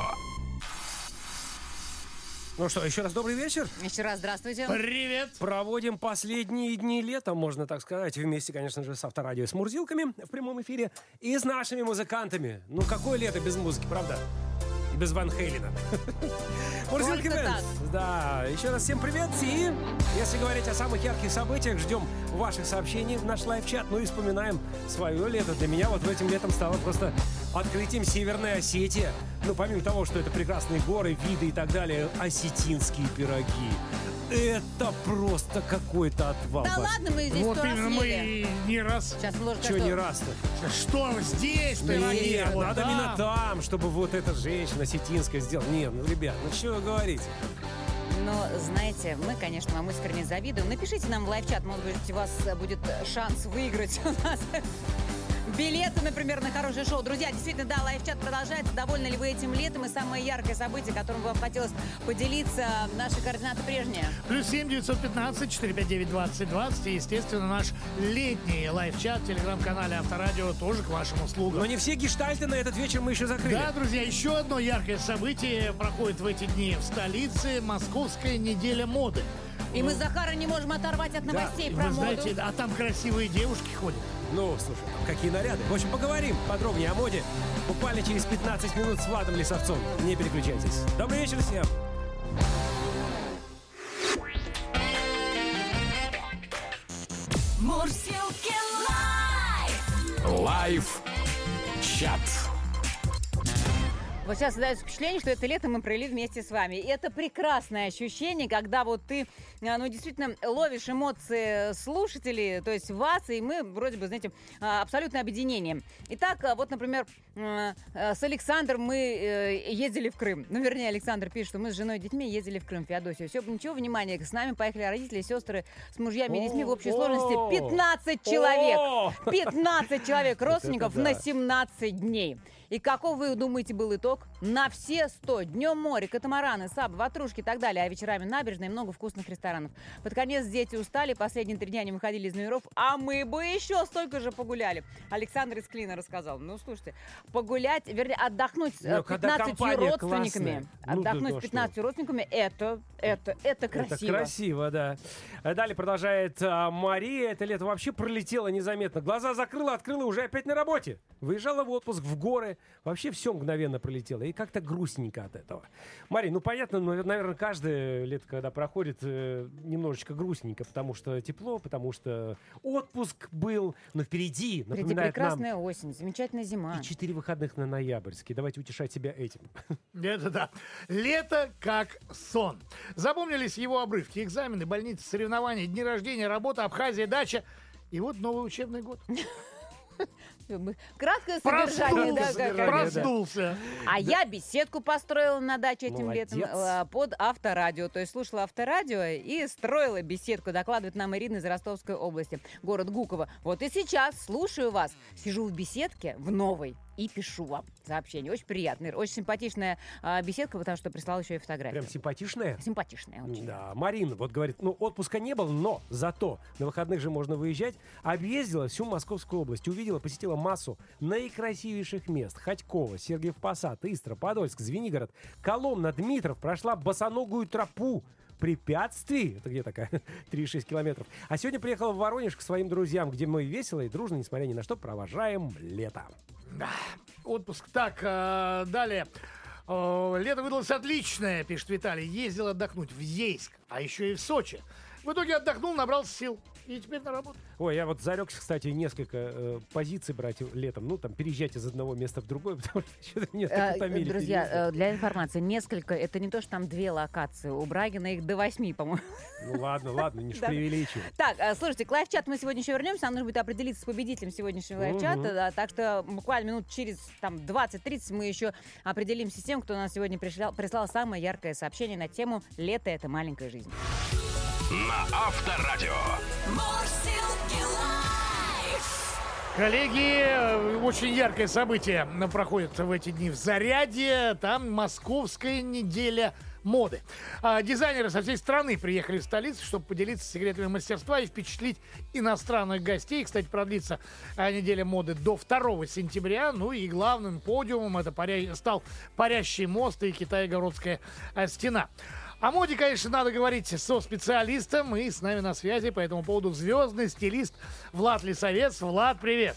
Ну что, еще раз добрый вечер. Еще раз здравствуйте. Привет. Проводим последние дни лета, можно так сказать, вместе, конечно же, с Авторадио, с Мурзилками в прямом эфире и с нашими музыкантами. Ну, какое лето без музыки, правда? Без Ван Хейлена. Мурзилки Только Бэнд. так. Да, еще раз всем привет. И если говорить о самых ярких событиях, ждем ваших сообщений в наш лайв-чат. Ну и вспоминаем свое лето. Для меня вот этим летом стало просто открытием Северной Осетии. Ну, помимо того, что это прекрасные горы, виды и так далее, осетинские пироги. Это просто какой-то отвал. Да Паш. ладно, мы здесь Вот 100 раз именно ели. мы не раз. Сейчас ложка Чего не раз-то? Что здесь ты Нет, вот надо там. именно там, чтобы вот эта женщина осетинская сделала. Нет, ну, ребят, ну что вы говорите? Но, знаете, мы, конечно, вам искренне завидуем. Напишите нам в лайв-чат, может быть, у вас будет шанс выиграть у нас билеты, например, на хорошее шоу. Друзья, действительно, да, лайв-чат продолжается. Довольны ли вы этим летом? И самое яркое событие, которым вам хотелось поделиться, наши координаты прежние. +7 915 459 2020 и, естественно, наш летний лайв-чат в телеграм-канале Авторадио тоже к вашим услугам. Но не все гештальты на этот вечер мы еще закрыли. Да, друзья, еще одно яркое событие проходит в эти дни в столице. Московская неделя моды. И мы Захара не можем оторвать от новостей И про вы моду. знаете, а там красивые девушки ходят. Ну, слушай, там какие наряды. В общем, поговорим подробнее о моде буквально через 15 минут с Владом Лисовцом. Не переключайтесь. Добрый вечер всем. Мурзилки лайф! Лайв-чат. Вот сейчас создается впечатление, что это лето мы провели вместе с вами. И это прекрасное ощущение, когда вот ты, ну, действительно ловишь эмоции слушателей, то есть вас, и мы вроде бы, знаете, абсолютное объединение. Итак, вот, например, с Александром мы ездили в Крым. Ну, вернее, Александр пишет, что мы с женой и детьми ездили в Крым, Феодосию. Все, ничего, внимания, с нами поехали родители, сестры с мужьями и детьми в общей сложности 15 человек. 15 человек родственников на 17 дней. И каков, вы думаете, был итог? На все 100. Днем море, катамараны, сабы, ватрушки и так далее. А вечерами набережные, много вкусных ресторанов. Под конец дети устали, последние 3 дня не выходили из номеров, а мы бы еще столько же погуляли. Александр из Клина рассказал. Ну, слушайте, погулять, вернее, отдохнуть с Ну, когда 15 компания родственниками. классная. Ну, Отдохнуть да с 15 родственниками, это красиво. Это красиво, да. Далее продолжает Мария. Это лето вообще пролетело незаметно. Глаза закрыла, открыла, уже опять на работе. Выезжала в отпуск, в горы. Вообще все мгновенно пролетело. И как-то грустненько от этого. Мария, ну понятно, но, наверное, каждое лето, когда проходит, немножечко грустненько. Потому что тепло, потому что отпуск был. Но впереди, Впереди напоминает прекрасная нам, осень, замечательная зима. и 4 выходных на ноябрьские. Давайте утешать себя этим. Это да. Лето как сон. Запомнились его обрывки. Экзамены, больницы, соревнования, дни рождения, работа, Абхазия, дача. И вот новый учебный год. Краткое содержание, да, какое. Проснулся. А я беседку построила на даче этим Молодец. летом под Авторадио. То есть слушала Авторадио и строила беседку. Докладывает нам Ирина из Ростовской области, город Гуково. Вот и сейчас слушаю вас. Сижу в беседке в новой и пишу вам сообщение. Очень приятно. Очень симпатичная беседка, потому что прислала еще и фотографию. Прям симпатичная. Симпатичная очень. Да, Марина вот говорит, ну, отпуска не было, но зато на выходных же можно выезжать. Объездила всю Московскую область, увидела, посетила массу наикрасивейших мест. Хотьково, Сергиев Посад, Истра, Подольск, Звенигород, Коломна, Дмитров. Прошла босоногую тропу препятствий. Это где такая? 3,6 километров. А сегодня приехала в Воронеж к своим друзьям, где мы весело и дружно, несмотря ни на что, провожаем лето. Да, отпуск. Так, далее. Лето выдалось отличное, пишет Виталий. Ездил отдохнуть в Ейск, а еще и в Сочи. В итоге отдохнул, набрался сил. И теперь на работу. Ой, я вот зарекся, кстати, несколько позиций брать летом. Ну, там, переезжать из одного места в другое, потому что что-то несколько фамилий переездил. Друзья, для информации, несколько, это не то, что там 2 локации. У Брагина их до 8, по-моему. Ну, ладно, не преувеличивай. Так, слушайте, к лайв-чат мы сегодня еще вернемся. Нам нужно будет определиться с победителем сегодняшнего лайв-чата. Да, так что буквально минут через 20-30 мы еще определимся с тем, кто нас сегодня прислал самое яркое сообщение на тему «Лето – это маленькая жизнь». На Авторадио. Мурзилки лайф! Коллеги, очень яркое событие проходит в эти дни в Зарядье. Там Московская неделя моды. Дизайнеры со всей страны приехали в столицу, чтобы поделиться секретами мастерства и впечатлить иностранных гостей. Кстати, продлится неделя моды до 2 сентября. Ну и главным подиумом это стал Парящий мост и Китайгородская стена. О моде, конечно, надо говорить со специалистом, и с нами на связи по этому поводу звездный стилист Влад Лисовец. Влад, привет!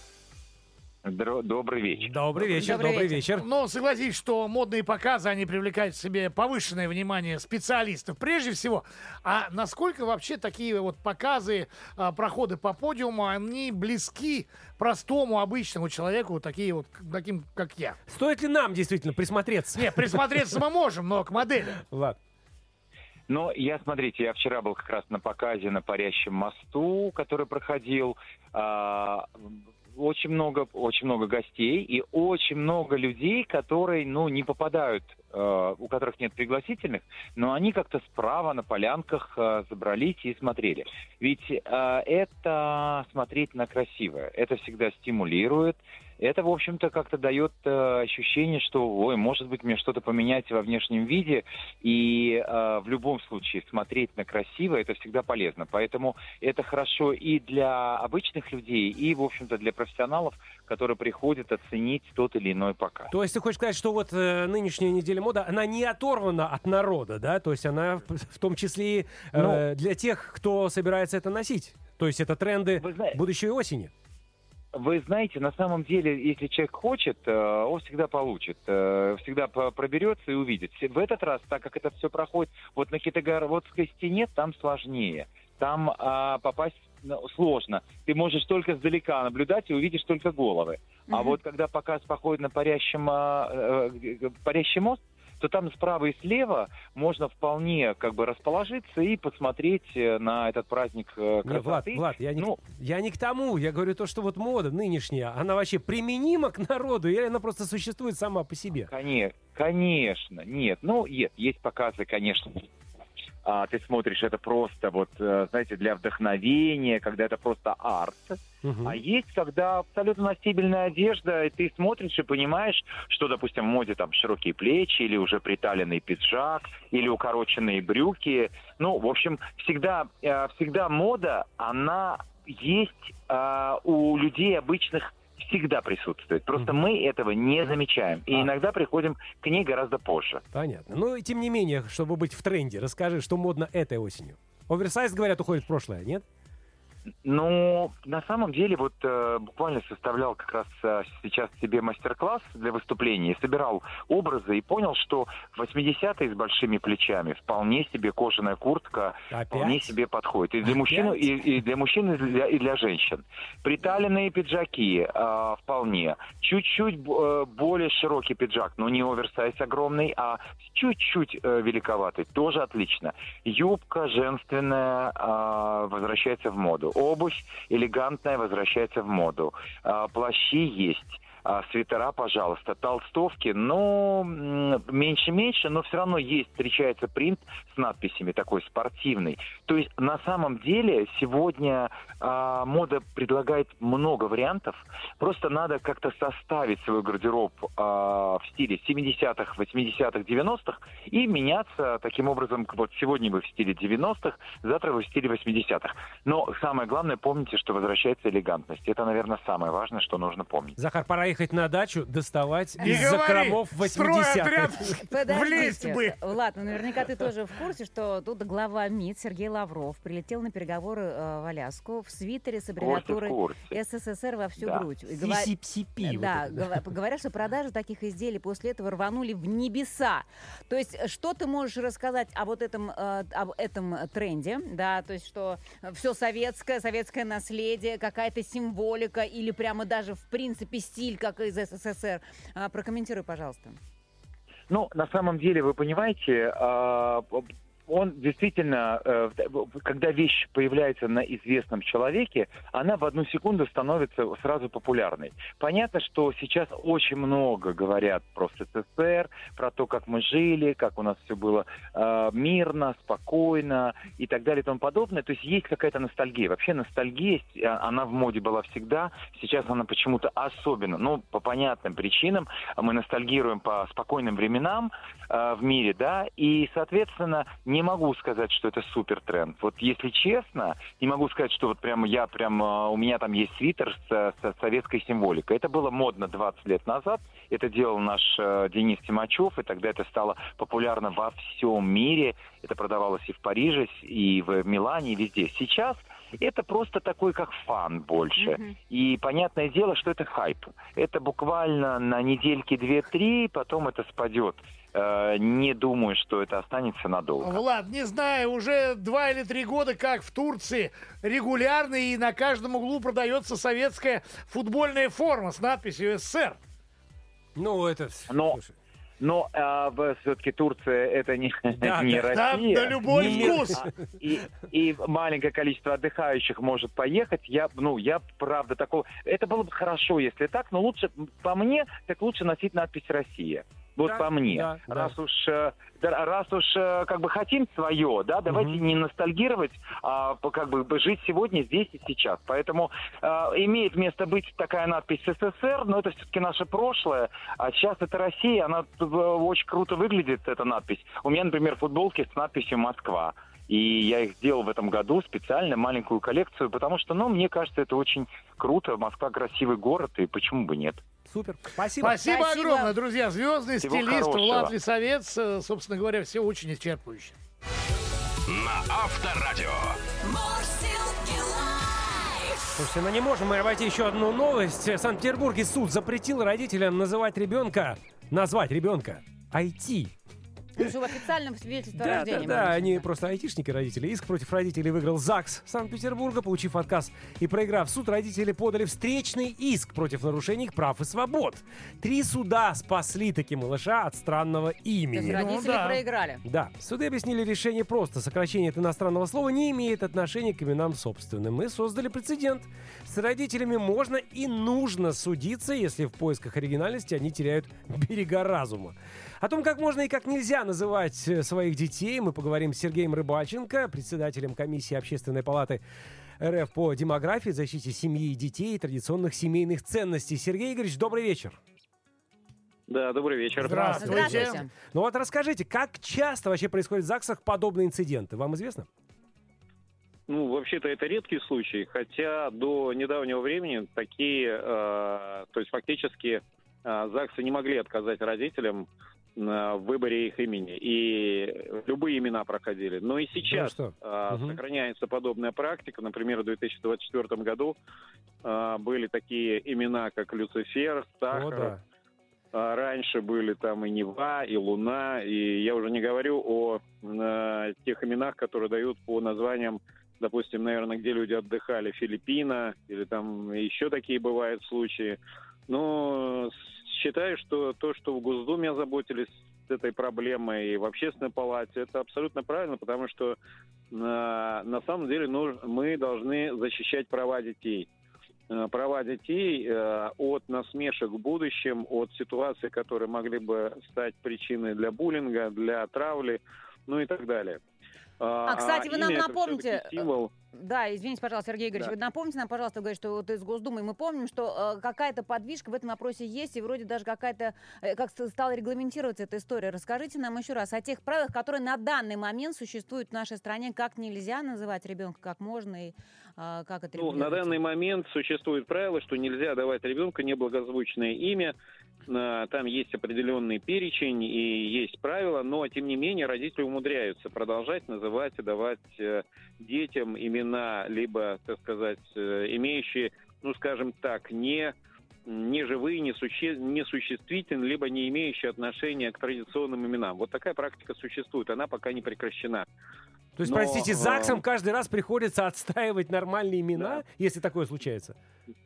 Добрый вечер. Добрый вечер. Ну, согласись, что модные показы, они привлекают к себе повышенное внимание специалистов. Прежде всего, а насколько вообще такие вот показы, проходы по подиуму, они близки простому, обычному человеку, таким, как я? Стоит ли нам действительно присмотреться? Не, присмотреться мы можем, но к модели. Влад. Но смотрите, я вчера был как раз на показе на Парящем мосту, который проходил. Очень много гостей и очень много людей, которые, не попадают, у которых нет пригласительных, но они как-то справа на полянках забрались и смотрели. Ведь это смотреть на красивое, это всегда стимулирует. Это, в общем-то, как-то дает ощущение, что, может быть, мне что-то поменять во внешнем виде. И в любом случае смотреть на красивое – это всегда полезно. Поэтому это хорошо и для обычных людей, и, в общем-то, для профессионалов, которые приходят оценить тот или иной показ. То есть ты хочешь сказать, что вот нынешняя неделя моды, она не оторвана от народа, да? То есть она в том числе и для тех, кто собирается это носить. То есть это тренды будущей осени. Вы знаете, на самом деле, если человек хочет, он всегда получит, всегда проберется и увидит. В этот раз, так как это все проходит вот на Китайгородской стене, там сложнее. Там попасть сложно. Ты можешь только сдалека наблюдать и увидишь только головы. Mm-hmm. А вот когда показ походит на Парящий мост, то там справа и слева можно вполне расположиться и посмотреть на этот праздник красоты. Влад, я не к тому. Я говорю то, что вот мода нынешняя, она вообще применима к народу, или она просто существует сама по себе? Конечно, нет. Есть показы, конечно. Ты смотришь, это просто, для вдохновения, когда это просто арт. Uh-huh. А есть, когда абсолютно настебельная одежда, и ты смотришь и понимаешь, что, допустим, в моде там широкие плечи, или уже приталенный пиджак, или укороченные брюки. В общем, всегда мода, она есть у людей обычных, всегда присутствует. Просто мы этого не замечаем. И иногда приходим к ней гораздо позже. Понятно. И тем не менее, чтобы быть в тренде, расскажи, что модно этой осенью. Оверсайз, говорят, уходит в прошлое, нет? На самом деле, буквально составлял как раз сейчас себе мастер-класс для выступления, собирал образы и понял, что в 80-е с большими плечами вполне себе кожаная куртка вполне себе подходит. И для мужчин, и для женщин. Приталенные пиджаки вполне. Чуть-чуть более широкий пиджак, но не оверсайз огромный, а чуть-чуть великоватый. Тоже отлично. Юбка женственная возвращается в моду. Обувь элегантная возвращается в моду. Плащи есть. Свитера, пожалуйста. Толстовки, меньше-меньше, но все равно встречается принт с надписями такой спортивный. То есть на самом деле сегодня мода предлагает много вариантов. Просто надо как-то составить свой гардероб в стиле 70-х, 80-х, 90-х и меняться таким образом. Вот сегодня вы в стиле 90-х, завтра вы в стиле 80-х. Но самое главное, помните, что возвращается элегантность. Это, наверное, самое важное, что нужно помнить. Захар, пора ехать на дачу, доставать из закромов 80-х. Влезть бы! Влад, наверняка ты тоже в курсе, что тут глава МИД Сергей Лавров прилетел на переговоры в Аляску в свитере с аббревиатурой СССР во всю грудь. Говорят, что продажи таких изделий после этого рванули в небеса. То есть, что ты можешь рассказать об этом тренде, да, то есть, что все советское наследие, какая-то символика или прямо даже в принципе стиль, как из СССР. Прокомментируй, пожалуйста. На самом деле, вы понимаете, он действительно, когда вещь появляется на известном человеке, она в одну секунду становится сразу популярной. Понятно, что сейчас очень много говорят про СССР, про то, как мы жили, как у нас все было мирно, спокойно и так далее и тому подобное. То есть есть какая-то ностальгия. Вообще ностальгия, она в моде была всегда, сейчас она почему-то особенно, по понятным причинам, мы ностальгируем по спокойным временам в мире, да, и, соответственно, не могу сказать, что это супер тренд. Вот если честно, не могу сказать, что вот прямо у меня там есть свитер с советской символикой. Это было модно 20 лет назад. Это делал наш Денис Тимачев, и тогда это стало популярно во всем мире. Это продавалось и в Париже, и в Милане, и везде. Сейчас это просто такой, как фан больше. И понятное дело, что это хайп. Это буквально на недельки 2-3, потом это спадет. Не думаю, что это останется надолго. Влад, не знаю, уже 2 или 3 года, как в Турции регулярно и на каждом углу продается советская футбольная форма с надписью «СССР». Это... Но все-таки Турция это не Россия. Там на любой вкус. И маленькое количество отдыхающих может поехать. Я правда такого... Это было бы хорошо, если так, но лучше, по мне, так лучше носить надпись «Россия». Вот по мне. Раз уж как бы хотим свое, да, давайте не ностальгировать, а как бы жить сегодня, здесь и сейчас. Поэтому имеет место быть такая надпись «СССР», но это все-таки наше прошлое. А сейчас это Россия, она очень круто выглядит, эта надпись. У меня, например, футболки с надписью «Москва». И я их сделал в этом году специально, маленькую коллекцию, потому что, мне кажется, это очень круто. Москва красивый город, и почему бы нет? Супер. Спасибо. Спасибо огромное, друзья. Звездный Всего стилист хорошего. Влад Лисовец. Собственно говоря, все очень исчерпывающе. На Авторадио. Слушайте, не можем мы обойти еще одну новость. В Санкт-Петербурге суд запретил родителям назвать ребенка IT. Уже в официальном свидетельстве о рождении. Да, они просто айтишники, родители. Иск против родителей выиграл ЗАГС Санкт-Петербурга. Получив отказ и проиграв суд, родители подали встречный иск против нарушений их прав и свобод. 3 суда спасли таки малыша от странного имени. То есть родители проиграли. Да, суды объяснили решение просто. Сокращение этого иностранного слова не имеет отношения к именам собственным. Мы создали прецедент. С родителями можно и нужно судиться, если в поисках оригинальности они теряют берега разума. О том, как можно и как нельзя называть своих детей, мы поговорим с Сергеем Рыбаченко, председателем комиссии Общественной палаты РФ по демографии, защите семьи и детей и традиционных семейных ценностей. Сергей Игоревич, добрый вечер. Да, добрый вечер. Здравствуйте. Расскажите, как часто вообще происходит в ЗАГСах подобные инциденты? Вам известно? Вообще-то это редкий случай, хотя до недавнего времени такие, то есть фактически ЗАГСы не могли отказать родителям в выборе их имени. И любые имена проходили. Но и сейчас сохраняется подобная практика. Например, в 2024 году были такие имена, как Люцифер, Сахар. Раньше были там и Нева, и Луна. И я уже не говорю о тех именах, которые дают по названиям, допустим, наверное, где люди отдыхали, Филиппина, или там еще такие бывают случаи. Но считаю, что то, что в Госдуме озаботились этой проблемой и в Общественной палате, это абсолютно правильно, потому что на самом деле мы должны защищать права детей. Права детей от насмешек в будущем, от ситуаций, которые могли бы стать причиной для буллинга, для травли, и так далее. Кстати, вы нам напомните... Да, извините, пожалуйста, Сергей Игоревич, вы напомните нам, пожалуйста, говорит, что вот из Госдумы мы помним, что какая-то подвижка в этом вопросе есть, и вроде даже какая-то, как стала регламентироваться эта история. Расскажите нам еще раз о тех правилах, которые на данный момент существуют в нашей стране, как нельзя называть ребенка, как можно, и как это регулируется. На данный момент существует правило, что нельзя давать ребенку неблагозвучное имя. Там есть определенный перечень и есть правила, но, тем не менее, родители умудряются продолжать называть и давать детям имена, либо, так сказать, имеющие, скажем так, не живые, не существительные, либо не имеющие отношения к традиционным именам. Вот такая практика существует, она пока не прекращена. То есть, простите, ЗАГСам каждый раз приходится отстаивать нормальные имена, если такое случается?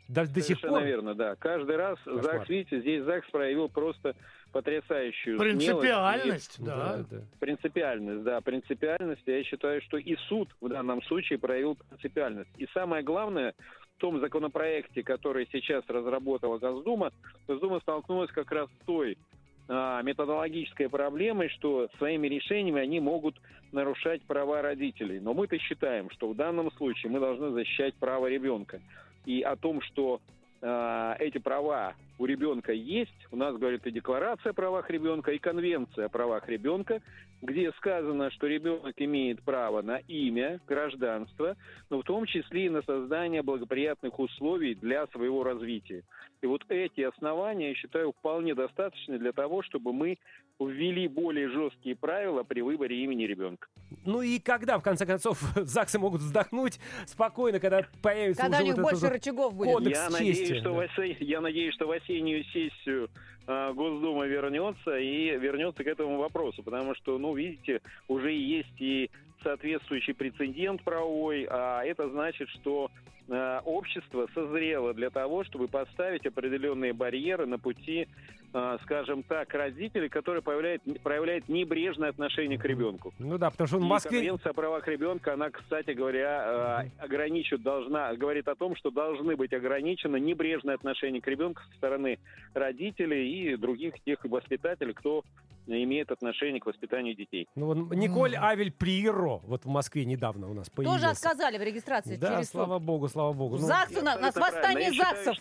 До сих Совершенно пор? верно, да. Каждый раз Кошмар. ЗАГС, видите, здесь ЗАГС проявил просто потрясающую Принципиальность, смелость и да. принципиальность, да, принципиальность. Я считаю, что и суд в данном случае проявил принципиальность. И самое главное, в том законопроекте, который сейчас разработала Госдума столкнулась как раз с той методологической проблемой, что своими решениями они могут нарушать права родителей. Но мы-то считаем, что в данном случае мы должны защищать право ребенка. И о том, что эти права у ребенка есть, у нас, говорит, и Декларация о правах ребенка, и Конвенция о правах ребенка, где сказано, что ребенок имеет право на имя, гражданство, но в том числе и на создание благоприятных условий для своего развития. И вот эти основания, я считаю, вполне достаточны для того, чтобы мы ввели более жесткие правила при выборе имени ребенка. Ну и когда, в конце концов, ЗАГСы могут вздохнуть спокойно, когда появится Когда уже у них вот больше этот рычагов будет. кодекс Я чести. надеюсь, что в осеннюю сессию Госдума вернется к этому вопросу, потому что, видите, уже есть и соответствующий прецедент правовой, а это значит, что общество созрело для того, чтобы поставить определенные барьеры на пути, скажем так, родителей, которые проявляют небрежное отношение к ребенку. Ну да, потому что в Москве... Конвенция о правах ребенка, она, кстати говоря, говорит о том, что должны быть ограничены небрежное отношение к ребенку со стороны родителей и других тех воспитателей, кто имеет отношение к воспитанию детей. Ну, вот Николь Авель Приеро вот в Москве недавно у нас появился. Тоже отказали в регистрации Да, через суд. слава богу. Ну, ЗАГС у нас восстание ЗАГСов.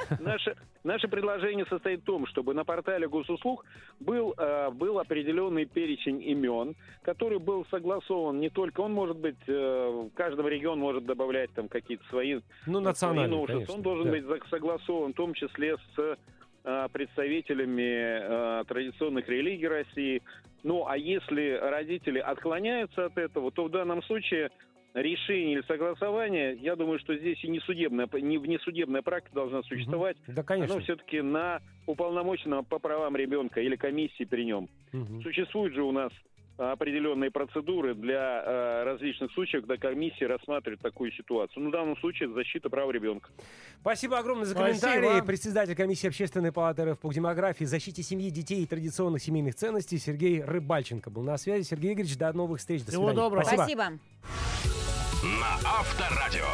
Наше предложение состоит в том, чтобы на портале госуслуг был определенный перечень имен, который был согласован не только, он может быть, в каждом регион может добавлять там какие-то свои национальные, новшества. конечно, Он должен да. быть согласован в том числе с представителями традиционных религий России. Ну, а если родители отклоняются от этого, то в данном случае решение или согласование, я думаю, что здесь и внесудебная практика должна существовать. Да, конечно. Оно все-таки на уполномоченного по правам ребенка или комиссии при нем. Существуют же у нас определенные процедуры для различных случаев, когда комиссия рассматривает такую ситуацию. Ну, в данном случае это защита прав ребенка. Спасибо огромное за комментарии. Председатель комиссии Общественной палаты РФ по демографии, защите семьи, детей и традиционных семейных ценностей Сергей Рыбальченко был на связи. Сергей Игоревич, до новых встреч. До свидания. Всего доброго. Спасибо. На Авторадио.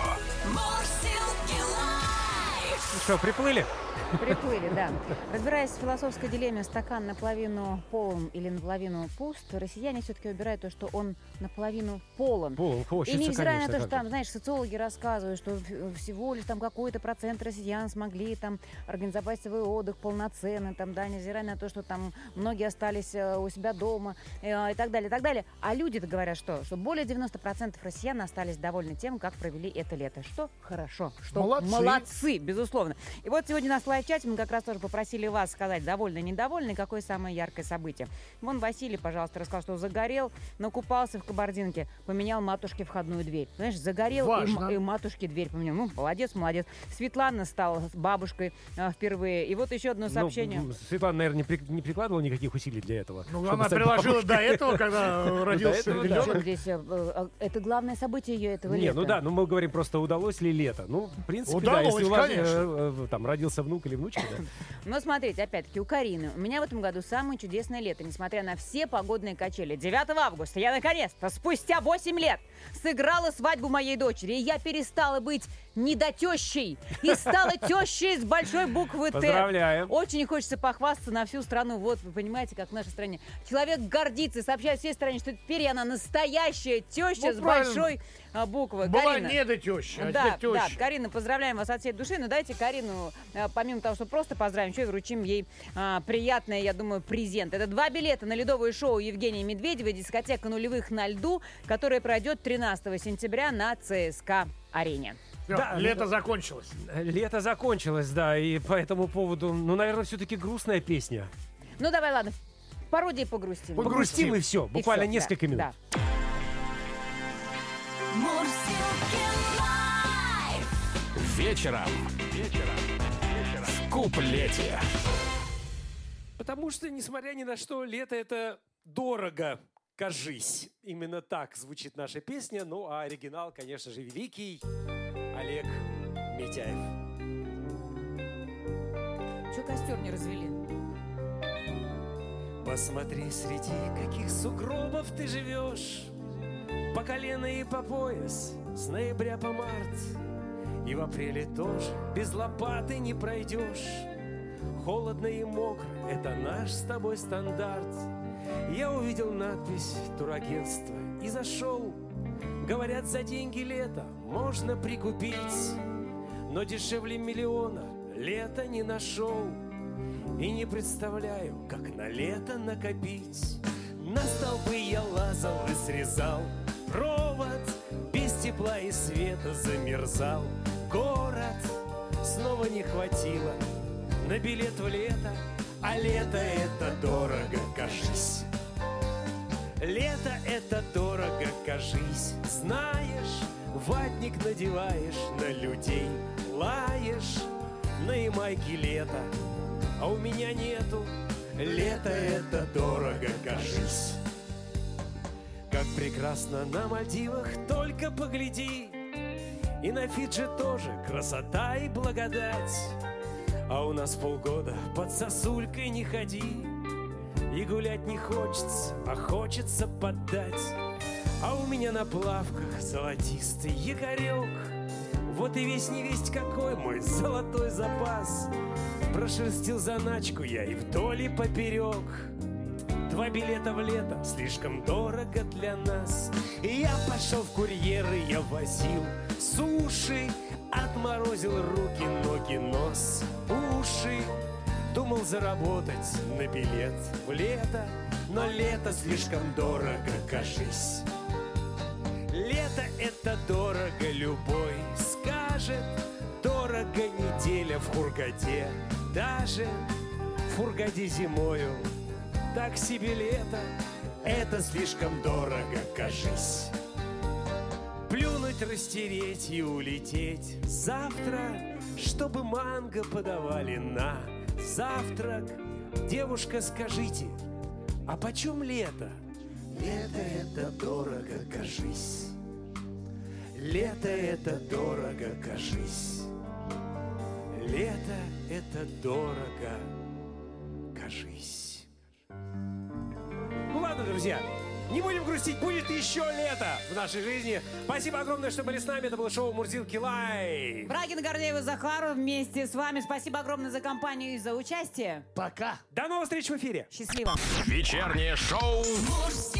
Ну что, приплыли? Приплыли, да. Разбираясь в философской дилемме «стакан наполовину полон или наполовину пуст», россияне все-таки выбирают то, что он наполовину полон. Хочется, И невзирая на конечно, то, что как там, знаешь, социологи рассказывают, что всего лишь там какой-то процент россиян смогли там организовать свой отдых полноценный, там, да, невзирая на то, что там многие остались у себя дома и так далее, и так далее. А люди-то говорят, что более 90% россиян остались довольны тем, как провели это лето. Что хорошо, что молодцы, безусловно. И вот сегодня на лайв-чате мы как раз тоже попросили вас сказать, довольны, недовольны, какое самое яркое событие. Вон Василий, пожалуйста, рассказал, что загорел, накупался в кабардинке, поменял матушке входную дверь. Знаешь, загорел и матушке дверь поменял. Ну, молодец. Светлана стала бабушкой впервые. И вот еще одно сообщение. Светлана, наверное, не прикладывала никаких усилий для этого. Ну, она приложила до этого, когда родился ребенок. Здесь это главное событие ее этого лета. Ну да, мы говорим просто, удалось ли лето. Ну, в принципе, удалось, да, если у вас конечно. там родился внук или внучка, да. Но смотрите, опять-таки, у Карины. У меня в этом году самое чудесное лето, несмотря на все погодные качели. 9 августа я наконец-то, спустя 8 лет, сыграла свадьбу моей дочери. И я перестала быть недотещей и стала тещей с большой буквы Т. Поздравляем. Очень хочется похвастаться на всю страну. Вот, вы понимаете, как в нашей стране. Человек гордится и сообщает всей стране, что теперь она настоящая теща с большой буквы. Была Карина. недотеща, Да, теперь да, теща. Карина, поздравляем вас от всей души. Но дайте Карину, помимо того, что просто поздравим, еще и вручим ей приятный, я думаю, презент. Это 2 билета на ледовое шоу Евгения Медведева «Дискотека нулевых на льду», которое пройдет 13 сентября на ЦСКА-арене. Да, лето закончилось. Лето закончилось, да, и по этому поводу, наверное, все-таки грустная песня. Ну, давай, ладно, пародии погрустим. Погрустим и все, буквально всё, несколько минут. Да. Вечером. В куплете. Потому что, несмотря ни на что, лето — это дорого, кажись. Именно так звучит наша песня. Ну, а оригинал, конечно же, великий Олег Митяев. Чё костер не развели? Посмотри, среди каких сугробов ты живешь. По колено и по пояс, с ноября по март. И в апреле тоже без лопаты не пройдешь. Холодно и мокро, это наш с тобой стандарт. Я увидел надпись турагентства и зашел. Говорят, за деньги лето можно прикупить, но дешевле миллиона лето не нашел. И не представляю, как на лето накопить. На столбы я лазал и срезал провод, без тепла и света замерзал. Город снова не хватило на билет в лето, а лето это дорого, кажись. Лето это дорого, кажись. Знаешь, ватник надеваешь, на людей лаешь. На Ямайке лето, а у меня нету. Лето это дорого, кажись. Как прекрасно на Мальдивах, только погляди. И на Фиджи тоже красота и благодать. А у нас полгода под сосулькой не ходи. И гулять не хочется, а хочется поддать. А у меня на плавках золотистый якорек. Вот и весь невесть какой мой золотой запас. Прошерстил заначку я и вдоль и поперек. 2 билета в лето слишком дорого для нас. И я пошел в курьеры, я возил суши. Отморозил руки, ноги, нос, уши. Думал заработать на билет в лето, но лето слишком дорого, кажись. Лето это дорого, любой скажет. Дорого неделя в Хургаде, даже в Хургаде зимою. Так себе лето, это слишком дорого, кажись. Плюнуть, растереть и улететь завтра, чтобы манго подавали на завтрак. Девушка, скажите, а почем лето? Лето это дорого, кажись. Лето это дорого, кажись. Лето это дорого, кажись. Ну ладно, друзья, не будем грустить, будет еще лето в нашей жизни. Спасибо огромное, что были с нами. Это было шоу «Мурзилки Лайв». Брагин, Гордеева, Захаров вместе с вами. Спасибо огромное за компанию и за участие. Пока. До новых встреч в эфире. Счастливо. Вечернее шоу